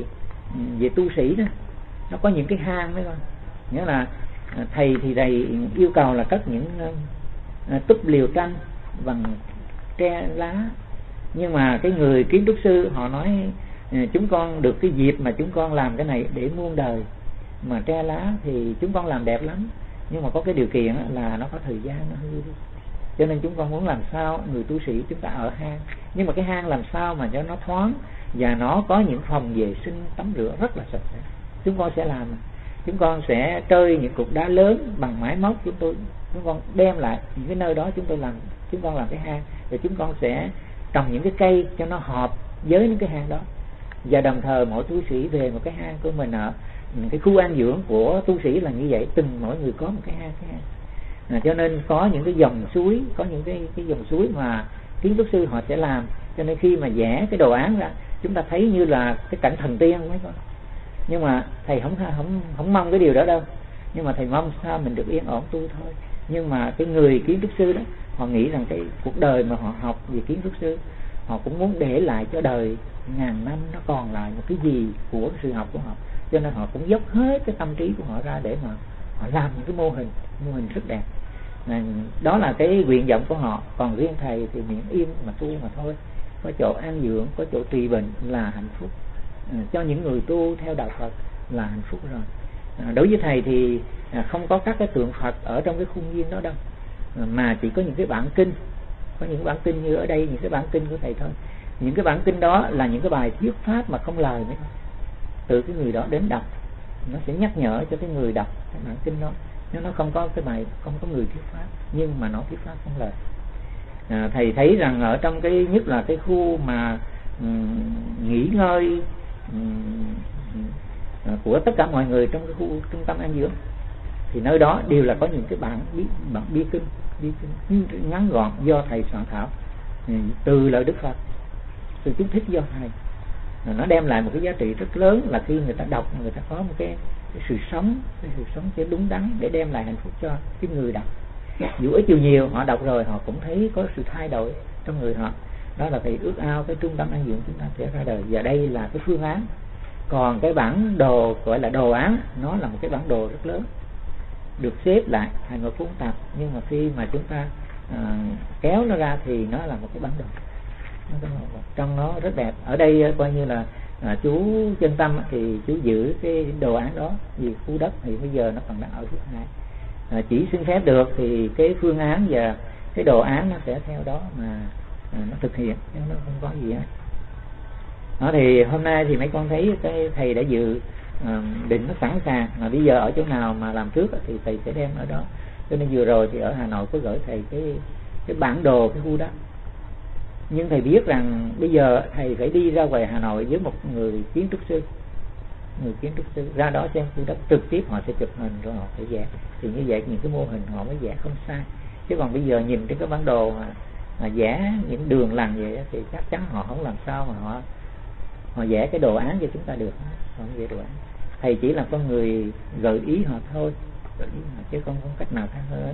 về tu sĩ đó, nó có những cái hang đó con. Nghĩa là thầy thì thầy yêu cầu là cất những túp liều tranh bằng tre lá, nhưng mà cái người kiến trúc sư họ nói chúng con được cái dịp mà chúng con làm cái này để muôn đời, mà tre lá thì chúng con làm đẹp lắm, nhưng mà có cái điều kiện là nó có thời gian nó hư đi, cho nên chúng con muốn làm sao người tu sĩ chúng ta ở hang, nhưng mà cái hang làm sao mà cho nó thoáng và nó có những phòng vệ sinh tắm rửa rất là sạch sẽ. Chúng con sẽ làm, chúng con sẽ trơi những cục đá lớn bằng máy móc, chúng con đem lại những cái nơi đó, chúng con làm cái hang, rồi chúng con sẽ trồng những cái cây cho nó hợp với những cái hang đó, và đồng thời mỗi tu sĩ về một cái hang của mình ở cái khu an dưỡng của tu sĩ là như vậy, mỗi người có một cái hang. Cho nên có những cái dòng suối, có những cái dòng suối mà kiến trúc sư họ sẽ làm, cho nên khi mà vẽ cái đồ án ra chúng ta thấy như là cái cảnh thần tiên mấy con. Nhưng mà thầy không mong cái điều đó đâu, nhưng mà thầy mong sao mình được yên ổn tu thôi. Nhưng mà cái người kiến trúc sư đó, họ nghĩ rằng cái cuộc đời mà họ học về kiến trúc sư, họ cũng muốn để lại cho đời ngàn năm nó còn lại một cái gì của cái sự học của họ, cho nên họ cũng dốc hết cái tâm trí của họ ra để mà họ làm những cái mô hình rất đẹp. Đó là cái nguyện vọng của họ. Còn riêng thầy thì miễn yên mà tu mà thôi, có chỗ an dưỡng, có chỗ trị bệnh là hạnh phúc. Cho những người tu theo đạo Phật là hạnh phúc rồi. Đối với thầy thì không có các cái tượng Phật ở trong cái khuôn viên đó đâu, mà chỉ có những cái bản kinh, có những bản kinh như ở đây, những cái bản kinh của thầy thôi. Những cái bản kinh đó là những cái bài thuyết pháp mà không lời nữa, từ cái người đó đến đọc, nó sẽ nhắc nhở cho cái người đọc cái bản kinh đó. Nếu nó không có cái bài, không có người thuyết pháp, nhưng mà nó thuyết pháp không lời. Thầy thấy rằng ở trong cái nhất là cái khu mà nghỉ ngơi của tất cả mọi người trong cái khu trung tâm an dưỡng, thì nơi đó đều là có những cái bản bia kinh ngắn gọn do thầy soạn thảo từ lời Đức Phật, từ chú thích do thầy. Nó đem lại một cái giá trị rất lớn, là khi người ta đọc, người ta có một cái sự sống sẽ đúng đắn để đem lại hạnh phúc cho cái người đọc. Dù ít dù nhiều họ đọc rồi họ cũng thấy có sự thay đổi trong người họ. Đó là thầy ước ao cái trung tâm an dưỡng chúng ta sẽ ra đời, và đây là cái phương án. Còn cái bản đồ gọi là đồ án, nó là một cái bản đồ rất lớn, được xếp lại thành một cuốn tập, nhưng mà khi mà chúng ta kéo nó ra thì nó là một cái bản đồ, trong nó rất đẹp. Ở đây coi như là chú Chân Tâm thì chú giữ cái đồ án đó, vì khu đất thì bây giờ nó còn đang ở thứ hai, chỉ xin phép được thì cái phương án và cái đồ án nó sẽ theo đó mà nó thực hiện, chứ nó không có gì hết. Đó thì hôm nay thì mấy con thấy cái thầy đã dự định nó sẵn sàng, mà bây giờ ở chỗ nào mà làm trước thì thầy sẽ đem ở đó. Cho nên vừa rồi thì ở Hà Nội có gửi thầy cái bản đồ cái khu đất. Nhưng thầy biết rằng bây giờ thầy phải đi ra ngoài Hà Nội với một người kiến trúc sư ra đó xem khu đất, trực tiếp họ sẽ chụp hình rồi họ sẽ vẽ. Thì như vậy những cái mô hình họ mới vẽ không sai. Chứ còn bây giờ nhìn trên cái bản đồ mà vẽ những đường lằn vậy thì chắc chắn họ không làm sao mà họ vẽ cái đồ án cho chúng ta được. Họ không vẽ đồ án. Thầy chỉ là con người gợi ý họ thôi, chứ không có cách nào khác hơn.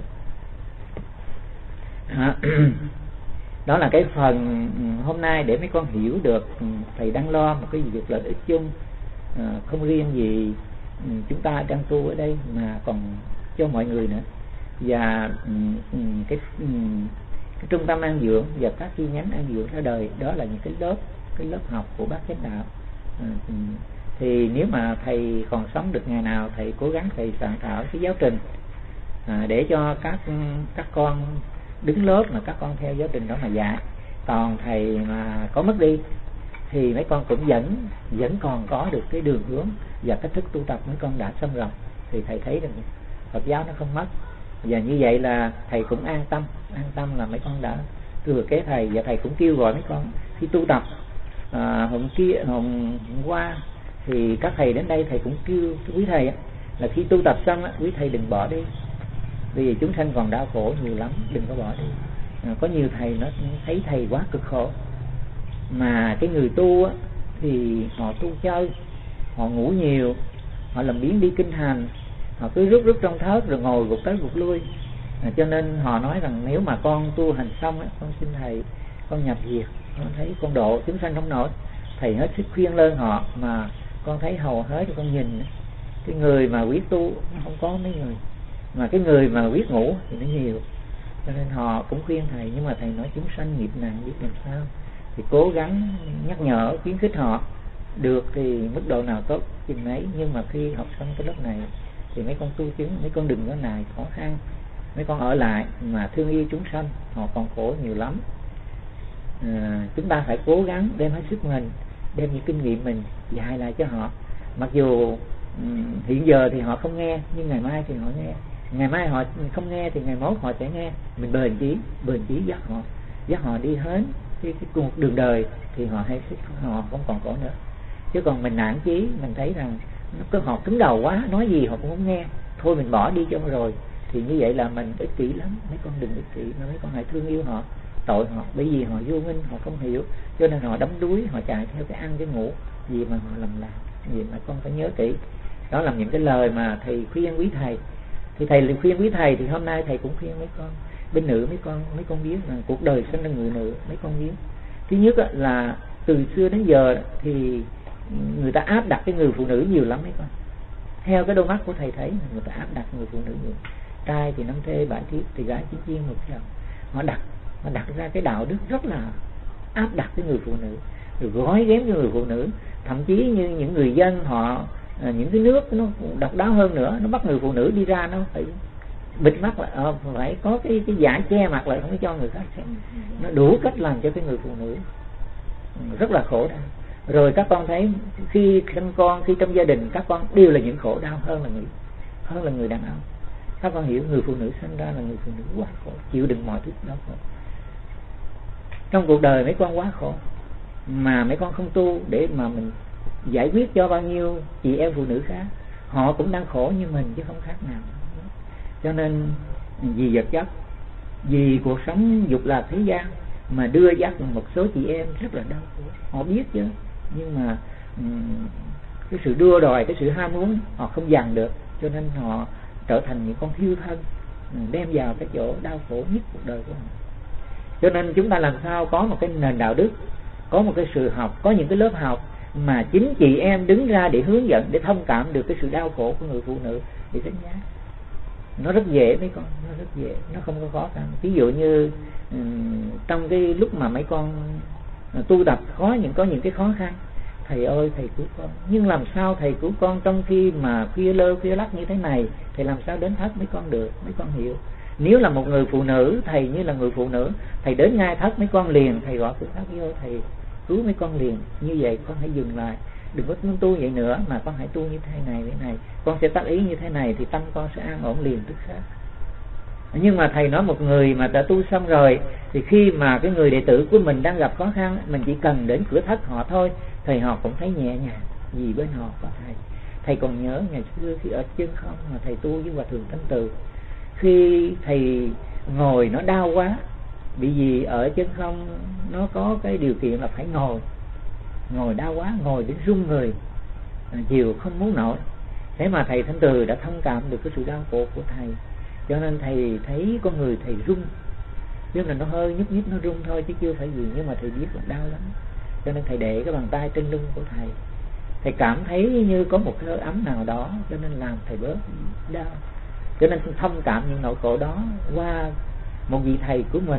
Đó là cái phần hôm nay để mấy con hiểu được thầy đang lo một cái việc lợi ích chung, không riêng gì chúng ta đang tu ở đây mà còn cho mọi người nữa. Và cái trung tâm an dưỡng và các chi nhánh an dưỡng ra đời, đó là những cái lớp học của Bát Chánh Đạo. Thì nếu mà thầy còn sống được ngày nào, thầy cố gắng thầy soạn thảo cái giáo trình để cho các con đứng lớp mà các con theo giáo trình đó mà dạy. Còn thầy mà có mất đi thì mấy con cũng vẫn còn có được cái đường hướng và cách thức tu tập mấy con đã xâm rộng, thì thầy thấy rằng Phật giáo nó không mất. Và như vậy là thầy cũng an tâm là mấy con đã thừa kế thầy. Và thầy cũng kêu gọi mấy con khi tu tập. Hôm qua thì các thầy đến đây thầy cũng kêu quý thầy là khi tu tập xong quý thầy đừng bỏ đi, vì chúng sanh còn đau khổ nhiều lắm, đừng có bỏ đi. Có nhiều thầy nó thấy thầy quá cực khổ, mà cái người tu thì họ tu chơi, họ ngủ nhiều, họ làm biếng đi kinh hành, họ cứ rút trong thớt rồi ngồi gục tới gục lui. Cho nên họ nói rằng nếu mà con tu hành xong á, con xin thầy con nhập diệt, con thấy con độ chúng sanh không nổi. Thầy hết sức khuyên lơn họ, mà con thấy hầu hết con nhìn cái người mà quyết tu nó không có mấy người, mà cái người mà quyết ngủ thì nó nhiều. Cho nên họ cũng khuyên thầy, nhưng mà thầy nói chúng sanh nghiệp nặng biết làm sao, thì cố gắng nhắc nhở khuyến khích họ, được thì mức độ nào tốt chừng nấy. Nhưng mà khi học xong cái lớp này thì mấy con tu chứng, mấy con đừng có nài khó khăn, mấy con ở lại mà thương yêu chúng sanh, họ còn khổ nhiều lắm. Chúng ta phải cố gắng đem hết sức mình, đem những kinh nghiệm mình dạy lại cho họ. Mặc dù hiện giờ thì họ không nghe, nhưng ngày mai thì họ nghe. Ngày mai họ không nghe thì ngày mốt họ sẽ nghe. Mình bền chí dắt họ đi hết cái cuộc đường đời, thì họ họ không còn khổ nữa. Chứ còn mình nản chí, mình thấy rằng họ cứng đầu quá, nói gì họ cũng không nghe, thôi mình bỏ đi cho rồi, thì như vậy là mình ích kỷ lắm. Mấy con đừng ích kỷ, mà mấy con hãy thương yêu họ, tội họ, bởi vì họ vô minh, họ không hiểu, cho nên họ đắm đuối, họ chạy theo cái ăn cái ngủ gì mà họ làm gì mà con phải nhớ kỹ. Đó là những cái lời mà thầy khuyên quý thầy. Thì thầy khuyên quý thầy, thì hôm nay thầy cũng khuyên mấy con bên nữ, mấy con biết là cuộc đời sinh ra người nữ, mấy con biết. Thứ nhất là từ xưa đến giờ thì người ta áp đặt cái người phụ nữ nhiều lắm mấy con. Theo cái đôi mắt của thầy thấy, người ta áp đặt người phụ nữ nhiều. Trai thì 5 thê 7 thiếp, thì gái 9 chiên 1 chồng. Họ đặt ra cái đạo đức rất là áp đặt cái người phụ nữ, rồi gói ghém cái người phụ nữ. Thậm chí như những người dân họ, những cái nước nó độc đáo hơn nữa, nó bắt người phụ nữ đi ra nó phải bịt mắt lại, phải có cái giả che mặt lại, không có cho người khác xem. Nó đủ cách làm cho cái người phụ nữ rất là khổ đau. Rồi các con thấy khi sinh con, khi trong gia đình các con đều là những khổ đau hơn là người đàn ông. Các con hiểu người phụ nữ sinh ra là người phụ nữ quá khổ, chịu đựng mọi thứ đau khổ. Trong cuộc đời mấy con quá khổ, mà mấy con không tu để mà mình giải quyết cho bao nhiêu chị em phụ nữ khác, họ cũng đang khổ như mình chứ không khác nào. Cho nên vì vật chất, vì cuộc sống dục lạc thế gian mà đưa dắt một số chị em rất là đau khổ. Họ biết chứ, nhưng mà cái sự đua đòi, cái sự ham muốn họ không dằn được, cho nên họ trở thành những con thiêu thân, đem vào cái chỗ đau khổ nhất cuộc đời của họ. Cho nên chúng ta làm sao có một cái nền đạo đức, có một cái sự học, có những cái lớp học mà chính chị em đứng ra để hướng dẫn, để thông cảm được cái sự đau khổ của người phụ nữ thì rất nhá. Nó rất dễ mấy con, nó rất dễ, nó không có khó khăn. Ví dụ như trong cái lúc mà mấy con tu tập có những cái khó khăn, thầy ơi thầy cứu con, nhưng làm sao thầy cứu con trong khi mà khuya lơ khuya lắc như thế này, thầy làm sao đến thất mấy con được. Mấy con hiểu, nếu là một người phụ nữ, thầy như là người phụ nữ, thầy đến ngay thất mấy con liền, thầy gọi cửa thất vô, thầy cứu mấy con liền. Như vậy con hãy dừng lại, đừng có tu vậy nữa, mà con hãy tu như thế này, con sẽ tác ý như thế này thì tâm con sẽ an ổn liền tức khắc. Nhưng mà thầy nói một người mà đã tu xong rồi, thì khi mà cái người đệ tử của mình đang gặp khó khăn, mình chỉ cần đến cửa thất họ thôi, thầy họ cũng thấy nhẹ nhàng, vì bên họ có thầy. Thầy còn nhớ ngày xưa khi ở Chân Không mà thầy tu với Hòa Thượng Thanh Từ, khi thầy ngồi nó đau quá, bởi vì ở Chân Không nó có cái điều kiện là phải ngồi đau quá, ngồi đến run người, chiều không muốn nổi. Thế mà thầy Thanh Từ đã thông cảm được cái sự đau khổ của thầy, cho nên thầy thấy con người thầy run, nhưng là nó hơi nhúc nhích, nó run thôi chứ chưa phải gì, nhưng mà thầy biết là đau lắm. Cho nên thầy để cái bàn tay trên lưng của thầy cảm thấy như có một cái hơi ấm nào đó, cho nên làm thầy bớt đau. Cho nên thông cảm những nỗi khổ đó qua một vị thầy của mình,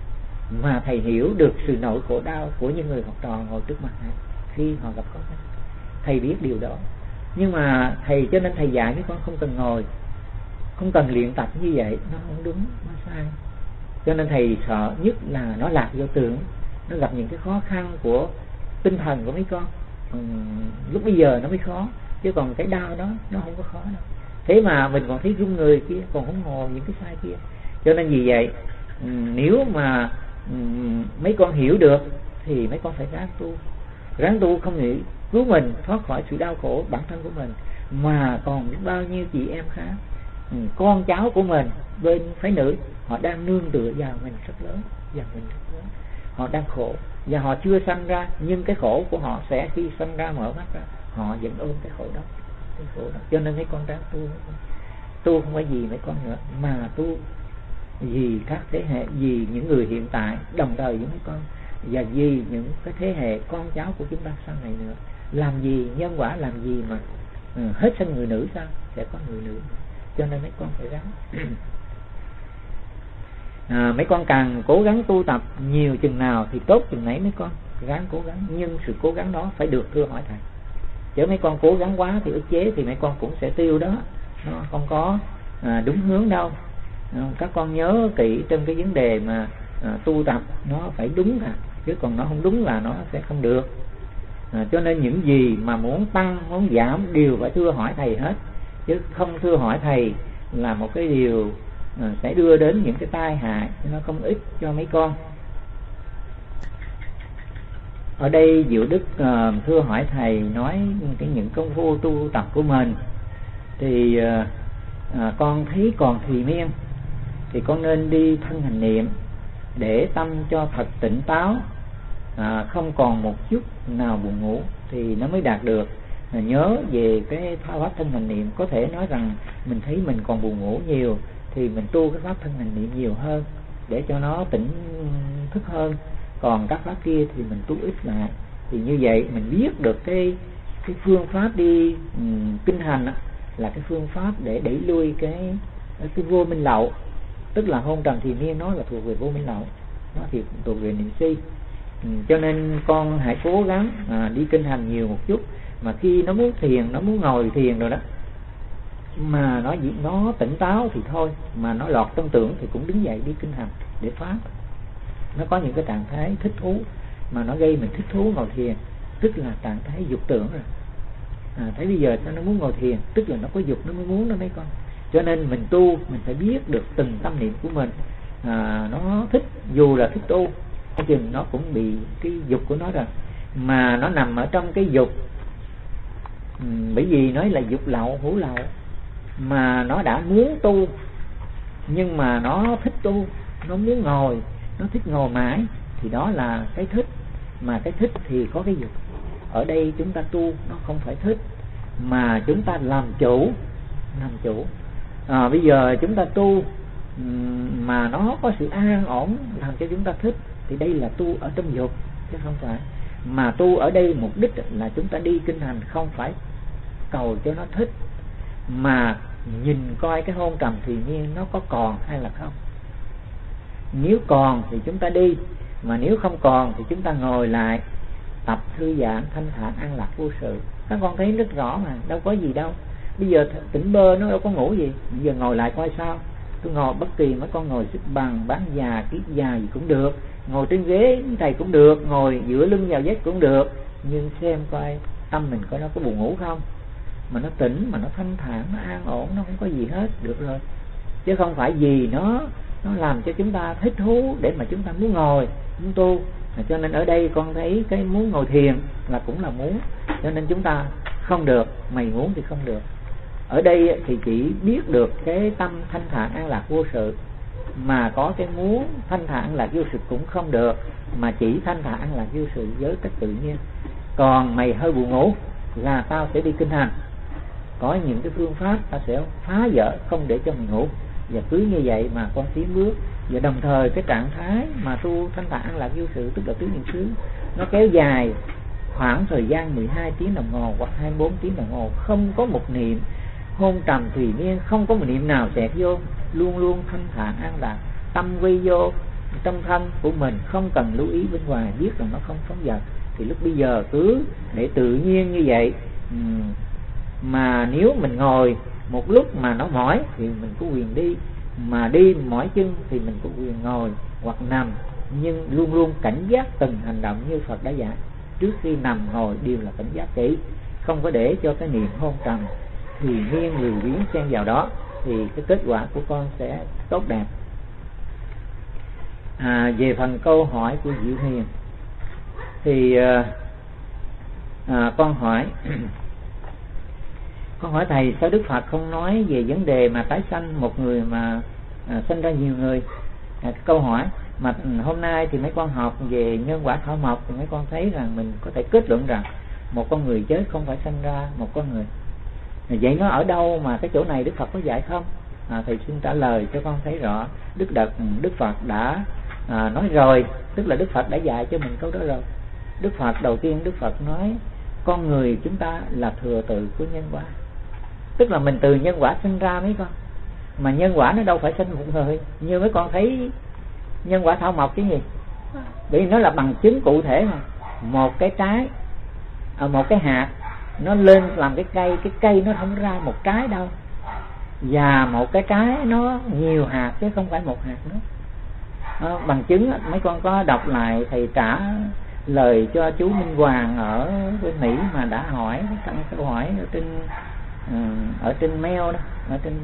mà thầy hiểu được sự nỗi khổ đau của những người học trò ngồi trước mặt thầy khi họ gặp khó khăn. Thầy biết điều đó, nhưng mà thầy, cho nên thầy dạy mấy con không cần ngồi, không cần luyện tập như vậy, nó không đúng, nó sai. Cho nên thầy sợ nhất là nó lạc vô tưởng, nó gặp những cái khó khăn của tinh thần của mấy con. Lúc bây giờ nó mới khó, chứ còn cái đau đó nó không có khó đâu. Thế mà mình còn thấy run người kia, còn không ngồi những cái sai kia. Cho nên vì vậy, nếu mà mấy con hiểu được thì mấy con phải ráng tu, không nghĩ cứu mình thoát khỏi sự đau khổ bản thân của mình, mà còn bao nhiêu chị em khác, con cháu của mình bên phái nữ, họ đang nương tựa vào mình rất lớn, họ đang khổ và họ chưa sanh ra, nhưng cái khổ của họ sẽ khi sanh ra mở mắt ra, họ vẫn ôm cái khổ đó. Cho nên mấy con ráng tu không phải gì mấy con nữa, mà tu vì các thế hệ, vì những người hiện tại đồng thời với mấy con, và vì những cái thế hệ con cháu của chúng ta sau này nữa. Làm gì nhân quả, làm gì mà hết sinh người nữ sao? Sẽ có người nữ, cho nên mấy con phải ráng. Mấy con càng cố gắng tu tập nhiều chừng nào thì tốt chừng nấy mấy con ráng cố gắng, nhưng sự cố gắng đó phải được thưa hỏi thầy. Chứ mấy con cố gắng quá thì ức chế thì mấy con cũng sẽ tiêu đó, nó không có đúng hướng đâu. Các con nhớ kỹ trong cái vấn đề mà tu tập nó phải đúng à, chứ còn nó không đúng là nó sẽ không được. Cho nên những gì mà muốn tăng muốn giảm đều phải thưa hỏi thầy hết, chứ không thưa hỏi thầy là một cái điều sẽ đưa đến những cái tai hại nó không ích cho mấy con. Ở đây Diệu Đức thưa hỏi thầy nói những công phu tu tập của mình thì con thấy còn thùy miên thì con nên đi thân hành niệm để tâm cho thật tỉnh táo, không còn một chút nào buồn ngủ thì nó mới đạt được. Nhớ về cái pháp thân hành niệm, có thể nói rằng mình thấy mình còn buồn ngủ nhiều thì mình tu cái pháp thân hành niệm nhiều hơn để cho nó tỉnh thức hơn, còn các pháp kia thì mình tu ít lại. Thì như vậy mình biết được cái phương pháp đi kinh hành đó, là cái phương pháp để đẩy lui cái vô minh lậu, tức là hôn trầm thì miên nó là thuộc về vô minh lậu, nó thì thuộc về niệm si. Cho nên con hãy cố gắng đi kinh hành nhiều một chút, mà khi nó muốn thiền, nó muốn ngồi thiền rồi đó, mà nó tỉnh táo thì thôi, mà nó lọt tâm tưởng thì cũng đứng dậy đi kinh hành để phá. Nó có những cái trạng thái thích thú mà nó gây mình thích thú ngồi thiền, tức là trạng thái dục tưởng rồi. Thấy bây giờ sao nó muốn ngồi thiền, tức là nó có dục nó mới muốn đó mấy con. Cho nên mình tu mình phải biết được từng tâm niệm của mình, nó thích, dù là thích tu chừng nó cũng bị cái dục của nó rồi, mà nó nằm ở trong cái dục. Bởi vì nói là dục lậu hữu lậu, mà nó đã muốn tu nhưng mà nó thích tu, nó muốn ngồi, nó thích ngồi mãi thì đó là cái thích. Mà cái thích thì có cái dục. Ở đây chúng ta tu nó không phải thích, mà chúng ta làm chủ. Bây giờ chúng ta tu mà nó có sự an ổn làm cho chúng ta thích thì đây là tu ở trong dục, chứ không phải. Mà tu ở đây mục đích là chúng ta đi kinh hành không phải cầu cho nó thích, mà nhìn coi cái hôn trầm thì nhiên nó có còn hay là không. Nếu còn thì chúng ta đi, mà nếu không còn thì chúng ta ngồi lại tập thư giãn thanh thản an lạc vô sự. Các con thấy rất rõ mà, đâu có gì đâu. Bây giờ tỉnh bơ nó đâu có ngủ gì. Bây giờ ngồi lại coi sao. Tôi ngồi bất kỳ mấy con ngồi xích bằng, bán già, kiết già gì cũng được, ngồi trên ghế thầy cũng được, ngồi dựa lưng vào vách cũng được, nhưng xem coi tâm mình coi nó có buồn ngủ không, mà nó tỉnh, mà nó thanh thản, nó an ổn, nó không có gì hết, được rồi. Chứ không phải vì nó làm cho chúng ta thích thú để mà chúng ta muốn ngồi, muốn tu. Cho nên ở đây con thấy cái muốn ngồi thiền là cũng là muốn, cho nên chúng ta không được, mày muốn thì không được. Ở đây thì chỉ biết được cái tâm thanh thản an lạc vô sự, mà có cái muốn thanh thản an lạc vô sự cũng không được, mà chỉ thanh thản an lạc vô sự với cách tự nhiên. Còn mày hơi buồn ngủ là tao sẽ đi kinh hành, có những cái phương pháp ta sẽ phá vỡ không để cho mình ngủ. Và cứ như vậy mà con tiến bước. Và đồng thời cái trạng thái mà tu thanh thản an lạc vô sự, tức là tứ niệm xứ, nó kéo dài khoảng thời gian 12 tiếng đồng hồ hoặc 24 tiếng đồng hồ, không có một niệm hôn trầm thùy miên, không có một niệm nào xẹt vô, luôn luôn thanh thản an lạc, tâm quy vô trong thân của mình, không cần lưu ý bên ngoài, biết rằng nó không phóng dật. Thì lúc bây giờ cứ để tự nhiên như vậy. Mà nếu mình ngồi một lúc mà nó mỏi thì mình có quyền đi, mà đi mỏi chân thì mình có quyền ngồi hoặc nằm, nhưng luôn luôn cảnh giác từng hành động như Phật đã dạy. Trước khi nằm ngồi đều là cảnh giác kỹ, không có để cho cái niệm hôn trầm thì miên lười biếng xen vào đó, thì cái kết quả của con sẽ tốt đẹp. Về phần câu hỏi của Diệu Hiền thì con hỏi thầy, sao Đức Phật không nói về vấn đề mà tái sanh một người mà sanh ra nhiều người? Câu hỏi mà hôm nay thì mấy con học về nhân quả thảo mộc thì mấy con thấy rằng mình có thể kết luận rằng một con người chết không phải sanh ra một con người. Vậy nó ở đâu mà cái chỗ này Đức Phật có dạy không? Thầy xin trả lời cho con thấy rõ. Đức Phật đã nói rồi, tức là Đức Phật đã dạy cho mình câu đó rồi. Đức Phật đầu tiên Đức Phật nói con người chúng ta là thừa tự của nhân quả, tức là mình từ nhân quả sinh ra mấy con, mà nhân quả nó đâu phải sinh một người. Như mấy con thấy nhân quả thảo mộc cái gì, bởi vì nó là bằng chứng cụ thể mà. Một cái trái, một cái hạt nó lên làm cái cây nó không ra một trái đâu, và một cái trái nó nhiều hạt chứ không phải một hạt nữa. Bằng chứng mấy con có đọc lại thầy trả lời cho chú Minh Hoàng ở bên Mỹ mà đã hỏi câu hỏi ở trên mail đó, ở trên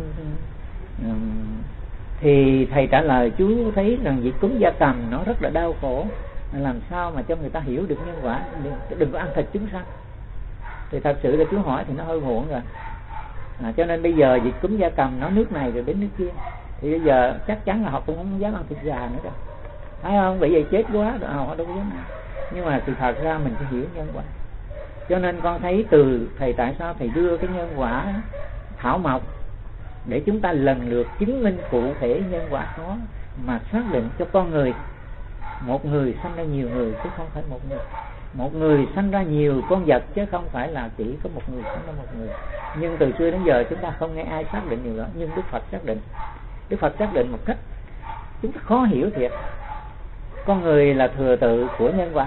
thì thầy trả lời chú thấy rằng việc cúng gia cầm nó rất là đau khổ, làm sao mà cho người ta hiểu được nhân quả, đừng có ăn thịt chúng sanh. Thì thật sự là chú hỏi thì nó hơi muộn rồi. Cho nên bây giờ việc cúng gia cầm nó nước này rồi đến nước kia, thì bây giờ chắc chắn là họ cũng không dám ăn thịt gà nữa đâu, phải không? Bởi vì chết quá rồi họ đâu có dám ăn. Nhưng mà sự thật ra mình phải hiểu nhân quả. Cho nên con thấy từ thầy tại sao thầy đưa cái nhân quả thảo mộc để chúng ta lần lượt chứng minh cụ thể nhân quả đó, mà xác định cho con người. Một người sanh ra nhiều người chứ không phải một người. Một người sanh ra nhiều con vật chứ không phải là chỉ có một người sanh ra một người. Nhưng từ xưa đến giờ chúng ta không nghe ai xác định điều đó, nhưng Đức Phật xác định. Đức Phật xác định một cách chúng ta khó hiểu thiệt. Con người là thừa tự của nhân quả.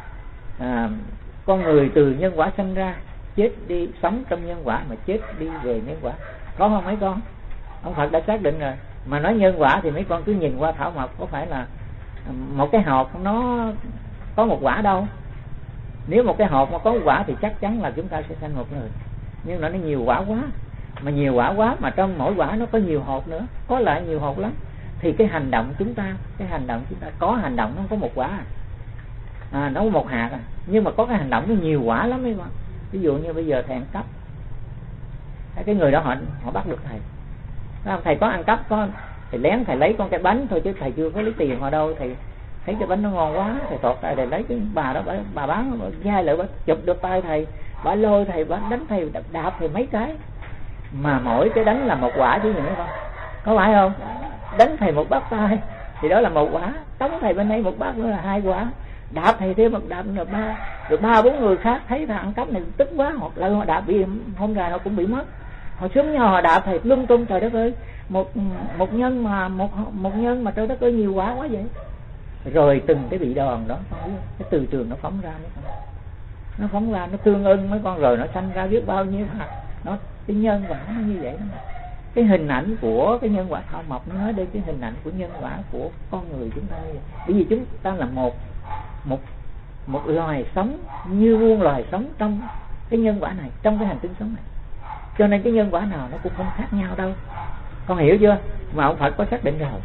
Con người từ nhân quả sanh ra, chết đi, sống trong nhân quả mà chết đi về nhân quả. Có không mấy con? Ông Phật đã xác định rồi. Mà nói nhân quả thì mấy con cứ nhìn qua thảo mộc, có phải là một cái hộp nó có một quả đâu. Nếu một cái hộp mà có một quả thì chắc chắn là chúng ta sẽ sanh một người. Nhưng nó nhiều quả quá, mà nhiều quả quá mà trong mỗi quả nó có nhiều hộp nữa, có lại nhiều hộp lắm. Thì cái hành động chúng ta có hành động nó không có một quả nó có một hạt nhưng mà có cái hành động nó nhiều quả lắm mấy con. Ví dụ như bây giờ thầy ăn cắp, cái người đó họ bắt được thầy có ăn cắp, thầy lén thầy lấy con cái bánh thôi chứ thầy chưa có lấy tiền họ đâu. Thầy thấy cái bánh nó ngon quá, thầy tọt ra để lấy cái bà đó, bà bán dai lại, bà chụp được tay thầy, bà lôi thầy, bà đánh thầy, đạp thầy mấy cái, mà mỗi cái đánh là một quả chứ gì nữa con, có phải không? Đánh thầy một bát tay thì đó là một quả, tống thầy bên đây một bát nữa là hai quả, đạp thầy thêm một đạp nữa rồi ba bốn người khác thấy thằng ăn cắp này tức quá, hoặc là họ đạp bị hôm nay họ cũng bị mất, họ xuống nhau họ đạp thầy lung tung. Trời đất ơi, một nhân mà trời đất ơi nhiều quả quá vậy. Rồi từng cái bị đòn đó cái từ trường nó phóng ra mấy con, nó phóng ra, nó tương ưng mấy con, rồi nó sanh ra biết bao nhiêu hạt. Nó cái nhân quả nó như vậy đó. Cái hình ảnh của cái nhân quả thảo mộc nó nói đến cái hình ảnh của nhân quả của con người chúng ta. Bởi vì chúng ta là một loài sống như muôn loài sống trong cái nhân quả này, trong cái hành tinh sống này. Cho nên cái nhân quả nào nó cũng không khác nhau đâu, con hiểu chưa? Mà ông Phật có xác định rồi.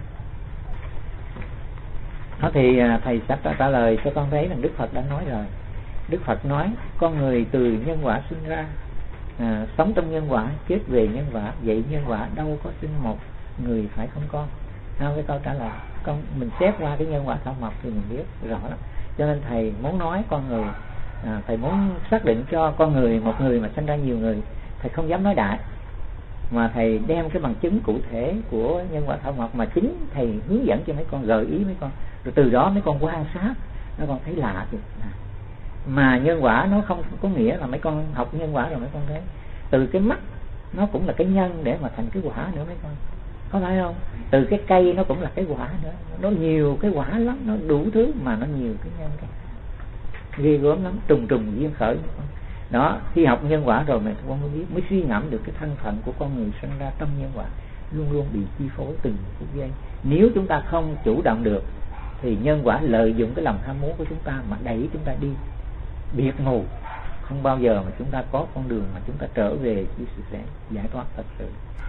Đó thì thầy sẽ trả lời cho con thấy rằng Đức Phật đã nói rồi. Đức Phật nói con người từ nhân quả sinh ra, sống trong nhân quả, chết về nhân quả. Vậy nhân quả đâu có sinh một người phải không con? Cái câu trả lời con mình xét qua cái nhân quả thảo mộc thì mình biết rõ lắm. Cho nên thầy muốn nói con người, thầy muốn xác định cho con người, một người mà sinh ra nhiều người, thầy không dám nói đại, mà thầy đem cái bằng chứng cụ thể của nhân quả thảo mộc mà chính thầy hướng dẫn cho mấy con, gợi ý mấy con, rồi từ đó mấy con quan sát, mấy con thấy lạ kìa. Mà nhân quả nó không có nghĩa là mấy con học nhân quả rồi mấy con thấy từ cái mắt nó cũng là cái nhân để mà thành cái quả nữa mấy con, có phải không? Từ cái cây nó cũng là cái quả nữa, nó nhiều cái quả lắm, nó đủ thứ mà nó nhiều cái nhân cái ghê gớm lắm, trùng duyên khởi đó. Khi học nhân quả rồi mình con mới biết, mới suy ngẫm được cái thân phận của con người sinh ra trong nhân quả, luôn luôn bị chi phối từng phút giây. Nếu chúng ta không chủ động được thì nhân quả lợi dụng cái lòng ham muốn của chúng ta mà đẩy chúng ta đi biệt mù, không bao giờ mà chúng ta có con đường mà chúng ta trở về với sự giải thoát thật sự.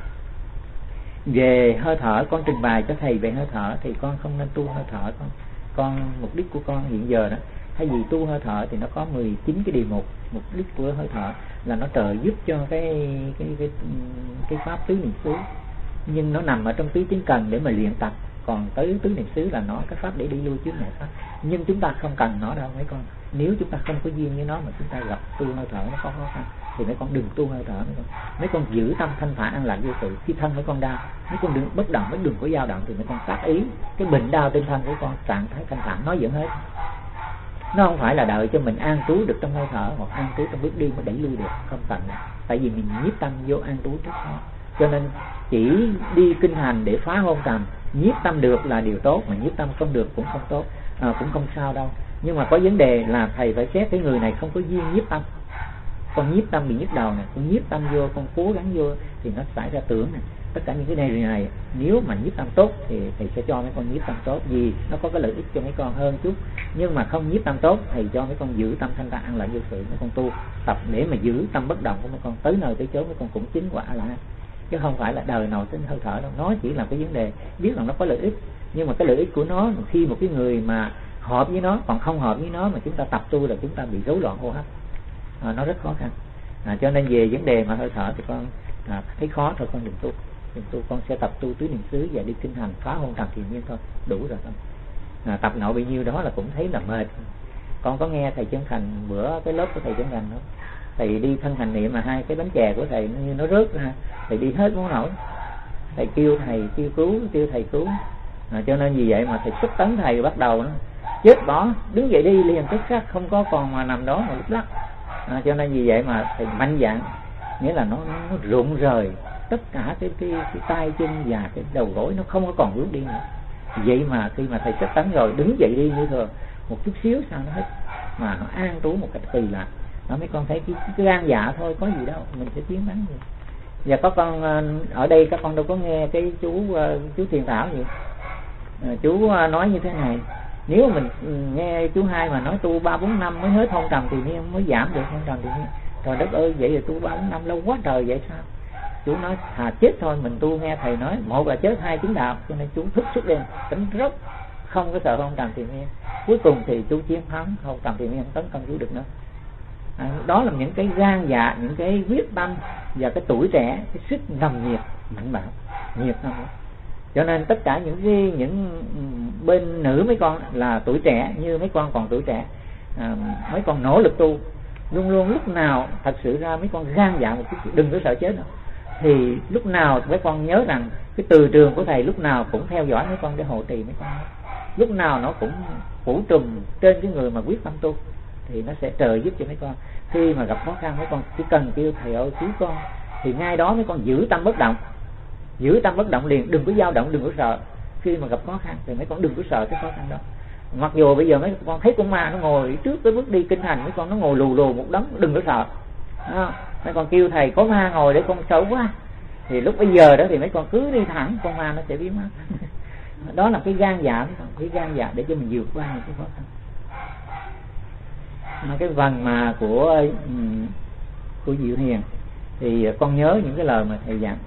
Về hơi thở, con trình bày cho thầy về hơi thở thì con không nên tu hơi thở. Con mục đích của con hiện giờ đó, thay vì tu hơi thở thì nó có 19 cái điều mục. Mục đích của hơi thở là nó trợ giúp cho cái pháp tứ niệm xứ, nhưng nó nằm ở trong tứ chính cần để mà luyện tập. Còn tới tứ niệm xứ là nó cái pháp để đi lui chướng ngại pháp, nhưng chúng ta không cần nó đâu mấy con. Nếu chúng ta không có duyên với nó mà chúng ta gặp tu hơi thở nó khó khăn. thì mấy con đừng tu hơi thở. Mấy con giữ tâm thanh thản an lạc vô sự. Khi thân mấy con đau, mấy con đừng bất động, mấy đừng có dao động, thì mấy con tác ý cái bệnh đau trên thân của con trạng thái thanh thản nói dẫn hết. Nó không phải là đợi cho mình an trú được trong hơi thở hoặc an trú trong bước đi mới đẩy lui được, không cần. Tại vì mình nhiếp tâm vô an trú trước đó. Cho nên chỉ đi kinh hành để phá hôn trầm, nhiếp tâm được là điều tốt, mà nhiếp tâm không được cũng không tốt, cũng không sao đâu. Nhưng mà có vấn đề là thầy phải xét cái người này không có duyên nhiếp tâm. Con nhiếp tâm bị nhức đầu này, con nhiếp tâm vô, con cố gắng vô thì nó xảy ra tưởng này. Tất cả những cái này nếu mà nhiếp tâm tốt thì thầy sẽ cho mấy con nhiếp tâm tốt, vì nó có cái lợi ích cho mấy con hơn chút. Nhưng mà không nhiếp tâm tốt, thầy cho mấy con giữ tâm thanh thản an lạc vô sự, mấy con tu tập để mà giữ tâm bất động của mấy con, tới nơi tới chốn mấy con cũng chính quả lại. Chứ không phải là đời nào tính hơi thở đâu. Nó chỉ là cái vấn đề biết rằng nó có lợi ích, nhưng mà cái lợi ích của nó khi một cái người mà hợp với nó, còn không hợp với nó mà chúng ta tập tu là chúng ta bị rối loạn hô hấp, nó rất khó khăn. Cho nên về vấn đề mà hơi thở thì con thấy khó thôi, con đừng tu. Con sẽ tập tu tứ niệm xứ và đi kinh hành phá hôn trầm thiền nhiên thôi, đủ rồi con. Tập nội bấy nhiêu đó là cũng thấy là mệt. Con có nghe thầy Chân Thành bữa cái lớp của thầy Chân Thành đó, thầy đi thân hành niệm mà hai cái bánh chè của thầy như nó rớt ra, thầy đi hết muốn nổi. Thầy kêu thầy kêu thầy cứu. Cho nên vì vậy mà thầy xuất tấn thầy bắt đầu nó chết bỏ, đứng dậy đi liền tức khắc, không có còn mà nằm đó mà lúc lắc. Cho nên vì vậy mà thầy mạnh dạn, nghĩa là nó rụng rời tất cả cái tay chân và cái đầu gối, nó không có còn hướng đi nữa. Vậy mà khi mà thầy xuất tấn rồi đứng dậy đi như thường, một chút xíu sao nó hết, mà nó an trú một cách kỳ lạ. Nó mấy con thấy cái gan dạ thôi, có gì đâu, mình sẽ tiến thắng gì. Và có con ở đây các con đâu có nghe cái chú Thiền Thảo gì. Chú nói như thế này: nếu mình nghe chú Hai mà nói tu 3-4 năm mới hết hôn trầm thì mới giảm được hôn trầm thì trời đất ơi, vậy là tu 3-4 năm lâu quá trời vậy sao? Chú nói thà chết thôi, mình tu nghe thầy nói, một là chết, hai chứng đạo. Cho nên chú thức suốt đêm tính rất không có sợ hôn trầm thì nghe. Cuối cùng thì chú chiến thắng hôn trầm thì nghe, không tấn công chú được nữa. Đó là những cái gan dạ, những cái quyết tâm và cái tuổi trẻ, cái sức nồng nhiệt mạnh bạo, nhiệt nồng nhiệt. Cho nên tất cả những bên nữ mấy con là tuổi trẻ, như mấy con còn tuổi trẻ, mấy con nỗ lực tu, luôn luôn lúc nào thật sự ra mấy con gan dạ một chút, đừng có sợ chết đâu. Thì lúc nào mấy con nhớ rằng cái từ trường của thầy lúc nào cũng theo dõi mấy con để hộ trì mấy con, lúc nào nó cũng phủ trùm trên cái người mà quyết tâm tu, thì nó sẽ trợ giúp cho mấy con. Khi mà gặp khó khăn mấy con chỉ cần kêu thầy ơi cứu con, thì ngay đó mấy con giữ tâm bất động, giữ tâm bất động liền, đừng có dao động, đừng có sợ. Khi mà gặp khó khăn thì mấy con đừng có sợ cái khó khăn đó. Mặc dù bây giờ mấy con thấy con ma nó ngồi trước cái bước đi kinh hành, mấy con nó ngồi lù lù một đống, đừng có sợ. Mấy con kêu thầy có ma ngồi để con xấu quá, thì lúc bây giờ đó thì mấy con cứ đi thẳng, con ma nó sẽ biến mất. Đó là cái gan dạ, cái gan dạ để cho mình vượt qua những cái khó khăn. Mà cái phần mà của Diệu Hiền thì con nhớ những cái lời mà thầy dặn.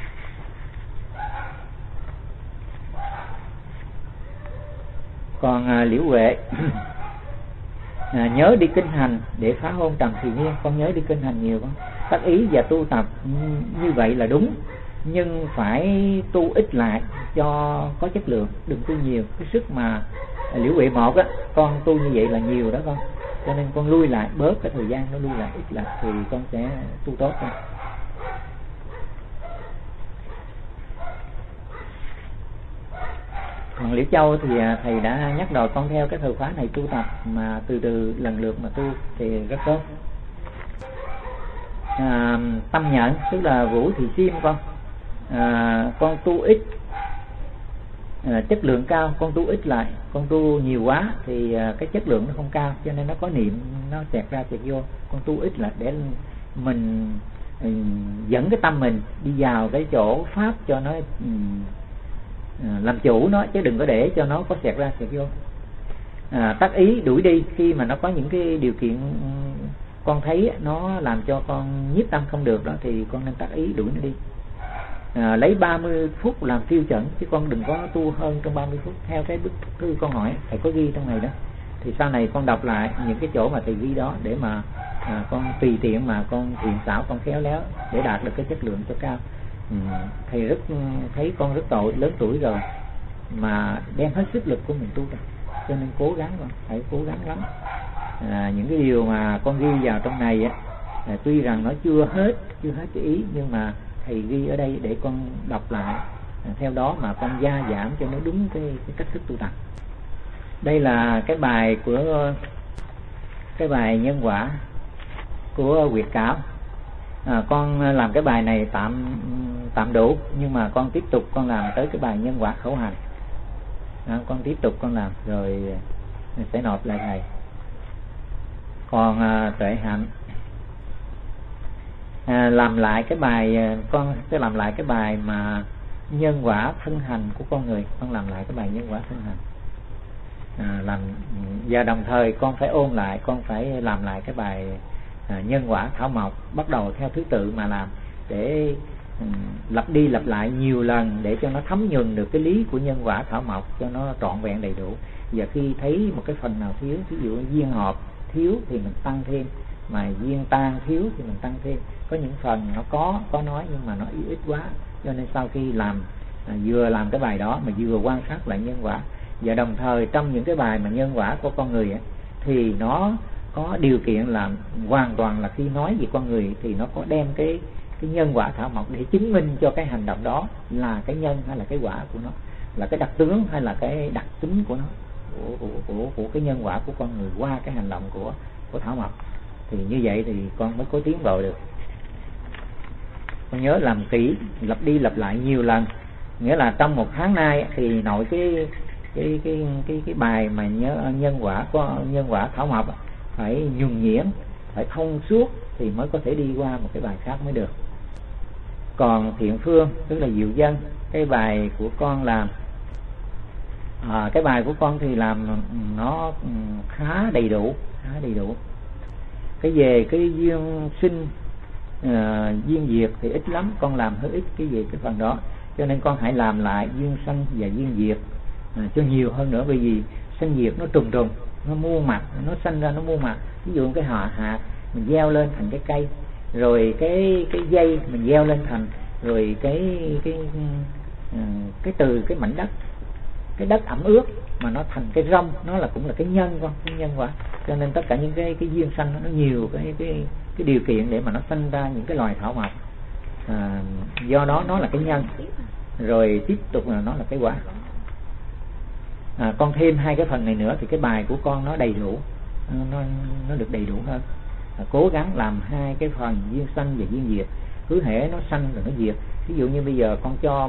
Còn Liễu Huệ nhớ đi kinh hành để phá hôn trầm thì nhiên, con nhớ đi kinh hành nhiều con, tác ý và tu tập như vậy là đúng, nhưng phải tu ít lại cho có chất lượng, đừng tu nhiều. Cái sức mà Liễu Huệ 1 á, con tu như vậy là nhiều đó con, cho nên con lui lại, bớt cái thời gian nó lui lại ít lại thì con sẽ tu tốt hơn. Còn Liễu Châu thì thầy đã nhắc rồi, con theo cái thời khóa này tu tập mà từ từ lần lượt mà tu thì rất tốt. Tâm Nhẫn tức là Vũ Thị Sim con tu ít, chất lượng cao, con tu ít lại, con tu nhiều quá thì cái chất lượng nó không cao, cho nên nó có niệm nó xẹt ra xẹt vô. Con tu ít lại để mình dẫn cái tâm mình đi vào cái chỗ pháp cho nó làm chủ nó, chứ đừng có để cho nó có xẹt ra xẹt vô. Tác ý đuổi đi khi mà nó có những cái điều kiện con thấy nó làm cho con nhiếp tâm không được đó, thì con nên tác ý đuổi nó đi. Lấy 30 phút làm tiêu chuẩn, chứ con đừng có tu hơn trong 30 phút. Theo cái bức thư con hỏi thầy có ghi trong này đó, thì sau này con đọc lại những cái chỗ mà thầy ghi đó để mà con tùy tiện mà con thiện xảo, con khéo léo để đạt được cái chất lượng cho cao. Thầy rất thấy con rất tội, lớn tuổi rồi mà đem hết sức lực của mình tu rồi, cho nên cố gắng, con phải cố gắng lắm. Những cái điều mà con ghi vào trong này á, Tuy rằng nó chưa hết cái ý, nhưng mà thầy ghi ở đây để con đọc lại, theo đó mà con gia giảm cho nó đúng cái cách thức tu tập. Đây là cái bài nhân quả của Nguyệt Cáo. Con làm cái bài này tạm đủ, nhưng mà con tiếp tục con làm tới cái bài nhân quả khẩu hành. Con tiếp tục con làm rồi sẽ nộp lại thầy. Còn Tuệ Hạnh làm lại cái bài, con sẽ làm lại cái bài mà nhân quả thân hành của con người. Con làm lại cái bài nhân quả thân hành, và đồng thời con phải ôn lại, con phải làm lại cái bài nhân quả thảo mộc, bắt đầu theo thứ tự mà làm, để lặp đi lặp lại nhiều lần để cho nó thấm nhuần được cái lý của nhân quả thảo mộc cho nó trọn vẹn đầy đủ. Và khi thấy một cái phần nào thiếu, ví dụ duyên hợp thiếu thì mình tăng thêm, mà duyên tan thiếu thì mình tăng thêm. Có những phần nó có nói nhưng mà nó ít quá, cho nên sau khi làm vừa làm cái bài đó mà vừa quan sát lại nhân quả. Và đồng thời trong những cái bài mà nhân quả của con người ấy, thì nó có điều kiện là hoàn toàn là khi nói về con người thì nó có đem cái nhân quả thảo mộc để chứng minh cho cái hành động đó là cái nhân hay là cái quả của nó, là cái đặc tướng hay là cái đặc tính của nó, của cái nhân quả của con người qua cái hành động của thảo mộc. Thì như vậy thì con mới có tiến bộ được. Con nhớ làm kỹ, lặp đi lặp lại nhiều lần, nghĩa là trong một tháng nay thì nội cái bài mà nhân quả thảo mộc phải nhuần nhuyễn, phải thông suốt thì mới có thể đi qua một cái bài khác mới được. Còn Thiện Phương tức là Diệu Dân, cái bài của con làm cái bài của con thì làm nó khá đầy đủ. Cái về cái duyên sinh duyên diệt thì ít lắm, con làm hơi ít cái về cái phần đó, cho nên con hãy làm lại duyên sanh và duyên diệt cho nhiều hơn nữa. Bởi vì sanh diệt nó trùng, nó muôn mặt, nó sanh ra nó muôn mặt. Ví dụ cái hạt mình gieo lên thành cái cây, rồi cái dây mình gieo lên thành, rồi cái từ cái mảnh đất, cái đất ẩm ướt mà nó thành cái rong, nó là cũng là cái nhân quả. Cho nên tất cả những cái duyên sanh nó nhiều cái điều kiện để mà nó sanh ra những cái loài thảo mộc. Do đó nó là cái nhân, rồi tiếp tục là nó là cái quả. Con thêm hai cái phần này nữa thì cái bài của con nó đầy đủ, nó được đầy đủ hơn. Cố gắng làm hai cái phần duyên sanh và duyên diệt, cứ hễ nó sanh rồi nó diệt. Ví dụ như bây giờ con cho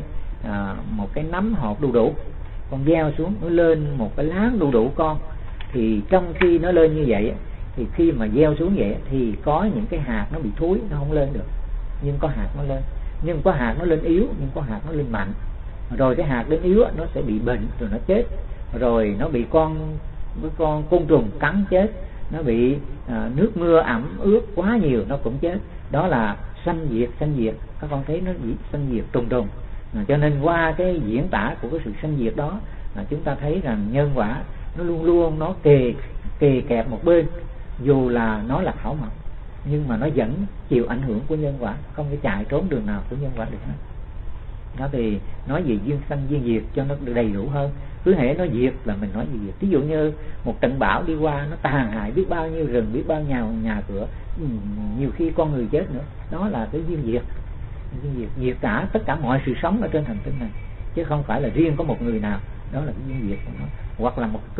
một cái nắm hột đu đủ, con gieo xuống nó lên một cái láng đu đủ con, thì trong khi nó lên như vậy thì khi mà gieo xuống vậy thì có những cái hạt nó bị thúi, nó không lên được, nhưng có hạt nó lên. Nhưng có hạt nó lên yếu, nhưng có hạt nó lên mạnh. Rồi cái hạt lên yếu nó sẽ bị bệnh rồi nó chết, rồi nó bị con côn trùng cắn chết, nó bị nước mưa ẩm ướt quá nhiều nó cũng chết. Đó là sanh diệt. Các con thấy nó sanh diệt trùng. Cho nên qua cái diễn tả của cái sự sanh diệt đó chúng ta thấy rằng nhân quả nó luôn luôn nó kề kẹp một bên, dù là nó là thảo mộc nhưng mà nó vẫn chịu ảnh hưởng của nhân quả, không thể chạy trốn đường nào của nhân quả được hết. Đó thì nói về duyên sanh duyên diệt cho nó đầy đủ hơn. Cứ hễ nó diệt là mình nói về diệt. Ví dụ như một trận bão đi qua, nó tàn hại biết bao nhiêu rừng, biết bao nhiêu nhà cửa, nhiều khi con người chết nữa. Đó là cái duyên diệt. Diệt cả tất cả mọi sự sống ở trên hành tinh này, chứ không phải là riêng có một người nào. Đó là cái duyên diệt của nó. Hoặc là một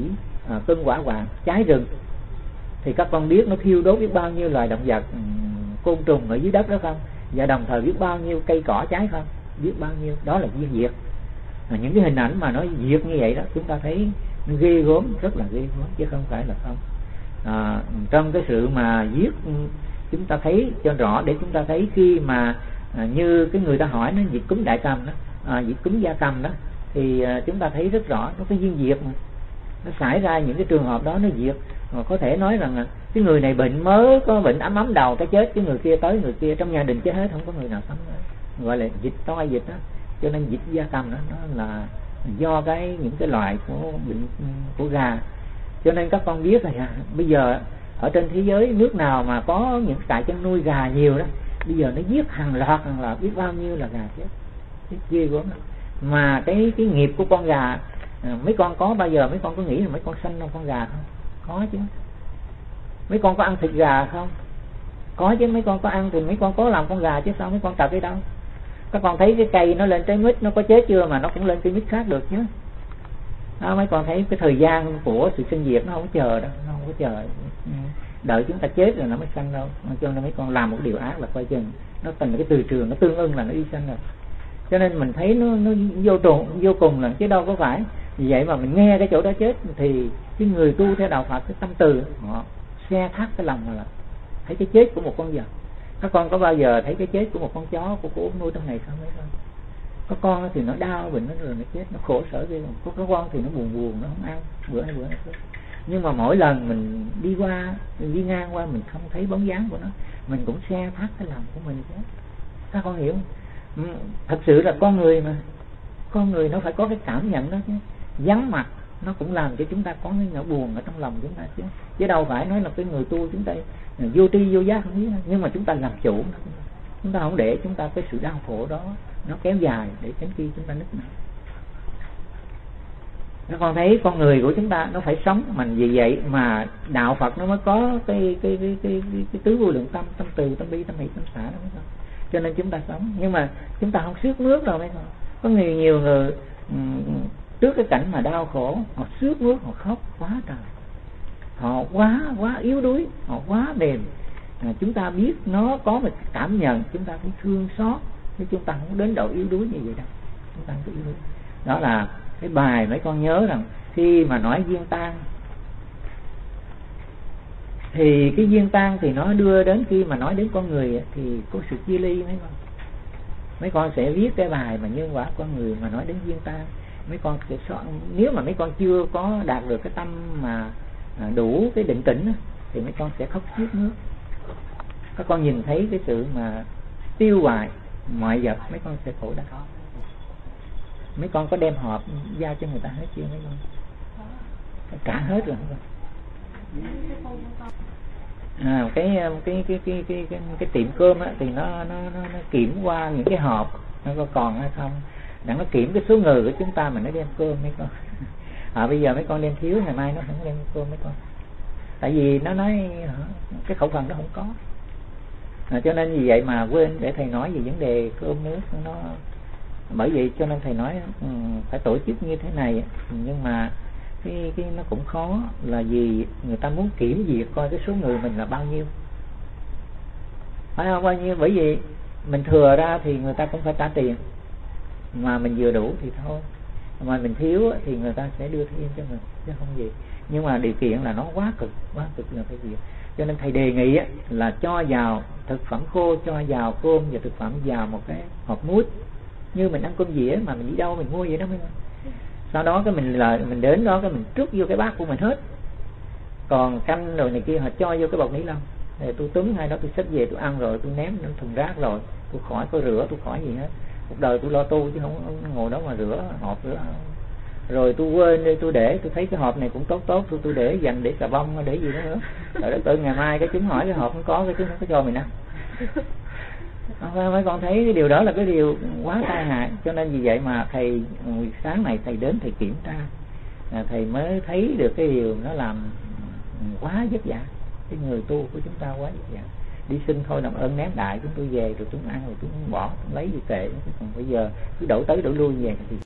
cơn hỏa hoạn cháy rừng, thì các con biết nó thiêu đốt biết bao nhiêu loài động vật, côn trùng ở dưới đất đó không? Và đồng thời biết bao nhiêu cây cỏ cháy không? Biết bao nhiêu. Đó là duyên diệt. Những cái hình ảnh mà nó diệt như vậy đó, chúng ta thấy nó ghê gớm, rất là ghê gớm, chứ không phải là không. Trong cái sự mà giết, chúng ta thấy cho rõ để chúng ta thấy khi mà như cái người ta hỏi nó diệt cúm đại cầm đó, diệt cúm gia cầm đó, thì chúng ta thấy rất rõ nó có duyên diệt mà. Nó xảy ra những cái trường hợp đó nó diệt. Có thể nói rằng cái người này bệnh mới có bệnh ấm đầu cái chết, cái người kia tới, người kia trong gia đình chết hết, không có người nào sống nữa. Gọi là dịch toi dịch đó. Cho nên dịch gia cầm đó nó là do những cái loại của bệnh của gà. Cho nên các con biết là bây giờ ở trên thế giới nước nào mà có những trại chăn nuôi gà nhiều đó, bây giờ nó giết hàng loạt biết bao nhiêu là gà chết ghê gớm đó. Mà cái nghiệp của con gà, mấy con có bao giờ mấy con có nghĩ là mấy con sanh con gà không? Có chứ. Mấy con có ăn thịt gà không? Có chứ, mấy con có ăn thì mấy con có làm con gà chứ sao mấy con trật đi đâu. Các con thấy cái cây nó lên trái mít nó có chết chưa mà nó cũng lên cây mít khác được chứ. Đó, mấy con thấy cái thời gian của sự sinh diệt nó không chờ đâu, nó không có chờ đợi chúng ta chết rồi nó mới sanh đâu. Cho nên mấy con làm một điều ác là coi chừng nó thành cái từ trường, nó tương ưng là nó đi sanh rồi. Cho nên mình thấy nó vô cùng là chứ đâu có phải. Vì vậy mà mình nghe cái chỗ đó chết thì cái người tu theo đạo Phật cái tâm từ họ xe thắt cái lòng là thấy cái chết của một con vật. Các con có bao giờ thấy cái chết của một con chó của cô nuôi trong này không mấy con? Có con thì nó đau bệnh nó rồi nó chết, nó khổ sở ghê. Có con thì nó buồn nó không ăn bữa hai bữa nó chết. Nhưng mà mỗi lần mình đi qua, mình đi ngang qua mình không thấy bóng dáng của nó, mình cũng xe thắt cái lòng của mình chứ. Các con hiểu không? Thật sự là con người mà, con người nó phải có cái cảm nhận đó chứ. Vắng mặt nó cũng làm cho chúng ta có cái nỗi buồn ở trong lòng chúng ta chứ đâu phải nói là cái người tu chúng ta vô tri vô giác không biết. Nhưng mà chúng ta làm chủ, chúng ta không để chúng ta cái sự đau khổ đó nó kéo dài để đến khi chúng ta nức nở. Các con thấy con người của chúng ta nó phải sống, mà vì vậy mà đạo Phật nó mới có cái tứ vô lượng tâm, tâm từ, tâm bi, tâm hỷ, tâm xả đó mấy con. Cho nên chúng ta sống, nhưng mà chúng ta không xước mướt đâu mấy con. Có nhiều người trước cái cảnh mà đau khổ họ xước mướt, họ khóc quá trời, họ quá yếu đuối, họ quá mềm. Chúng ta biết nó có một cảm nhận, chúng ta phải thương xót, chứ chúng ta không đến độ yếu đuối như vậy đâu. Chúng ta không có yếu đuối. Đó là cái bài mấy con nhớ rằng khi mà nói duyên tan thì cái duyên tan thì nó đưa đến khi mà nói đến con người thì có sự chia ly mấy con. Mấy con sẽ viết cái bài mà nhân quả con người mà nói đến duyên tan. Mấy con sẽ nếu mà mấy con chưa có đạt được cái tâm mà đủ cái định tĩnh thì mấy con sẽ khóc xiết nước. Các con nhìn thấy cái sự mà tiêu hoại mọi vật, mấy con sẽ khổ đau. Mấy con có đem hộp giao cho người ta hết chưa mấy con? Trả hết rồi không? Cái tiệm cơm á, thì nó kiểm qua những cái hộp nó có còn hay không, để nó kiểm cái số người của chúng ta mà nó đem cơm mấy con. Bây giờ mấy con đem thiếu, ngày mai nó không đem cơm mấy con, tại vì nó nói cái khẩu phần nó không có. Cho nên vì vậy mà quên để thầy nói về vấn đề cơm nước nó. Bởi vậy cho nên thầy nói phải tổ chức như thế này, nhưng mà cái nó cũng khó, là vì người ta muốn kiểm duyệt coi cái số người mình là bao nhiêu, phải không, bao nhiêu. Bởi vì mình thừa ra thì người ta cũng phải trả tiền, mà mình vừa đủ thì thôi, mà mình thiếu thì người ta sẽ đưa thêm cho mình chứ không gì. Nhưng mà điều kiện là nó quá cực là phải gì. Cho nên thầy đề nghị là cho vào thực phẩm khô, cho vào cơm và thực phẩm vào một cái hộp muối, như mình ăn cơm dĩa mà mình đi đâu mình mua vậy đó mấy con. Sau đó cái mình đến đó cái mình trút vô cái bát của mình hết, còn canh rồi này kia họ cho vô cái bọc ni lông. Thì tôi túm hai đó tôi xách về tôi ăn rồi tôi ném lên thùng rác rồi tôi khỏi có rửa, tôi khỏi gì hết. Cuộc đời tôi lo tu chứ không ngồi đó mà rửa hộp rửa. Rồi tôi quên đi, tôi để tôi thấy cái hộp này cũng tốt tôi để dành để xà bông để gì đó nữa. Rồi đó tự ngày mai cái chúng hỏi cái hộp không có, cái chúng không có cho mình ăn. Mấy con thấy cái điều đó là cái điều quá tai hại. Cho nên vì vậy mà thầy sáng này thầy đến thầy kiểm tra, thầy mới thấy được cái điều nó làm quá vất vả. Cái người tu của chúng ta quá vất vả. Đi xin thôi làm ơn ném đại chúng tôi về rồi chúng ăn rồi chúng bỏ, chúng lấy gì tệ. Còn bây giờ cứ đổ tới đổ lui về thì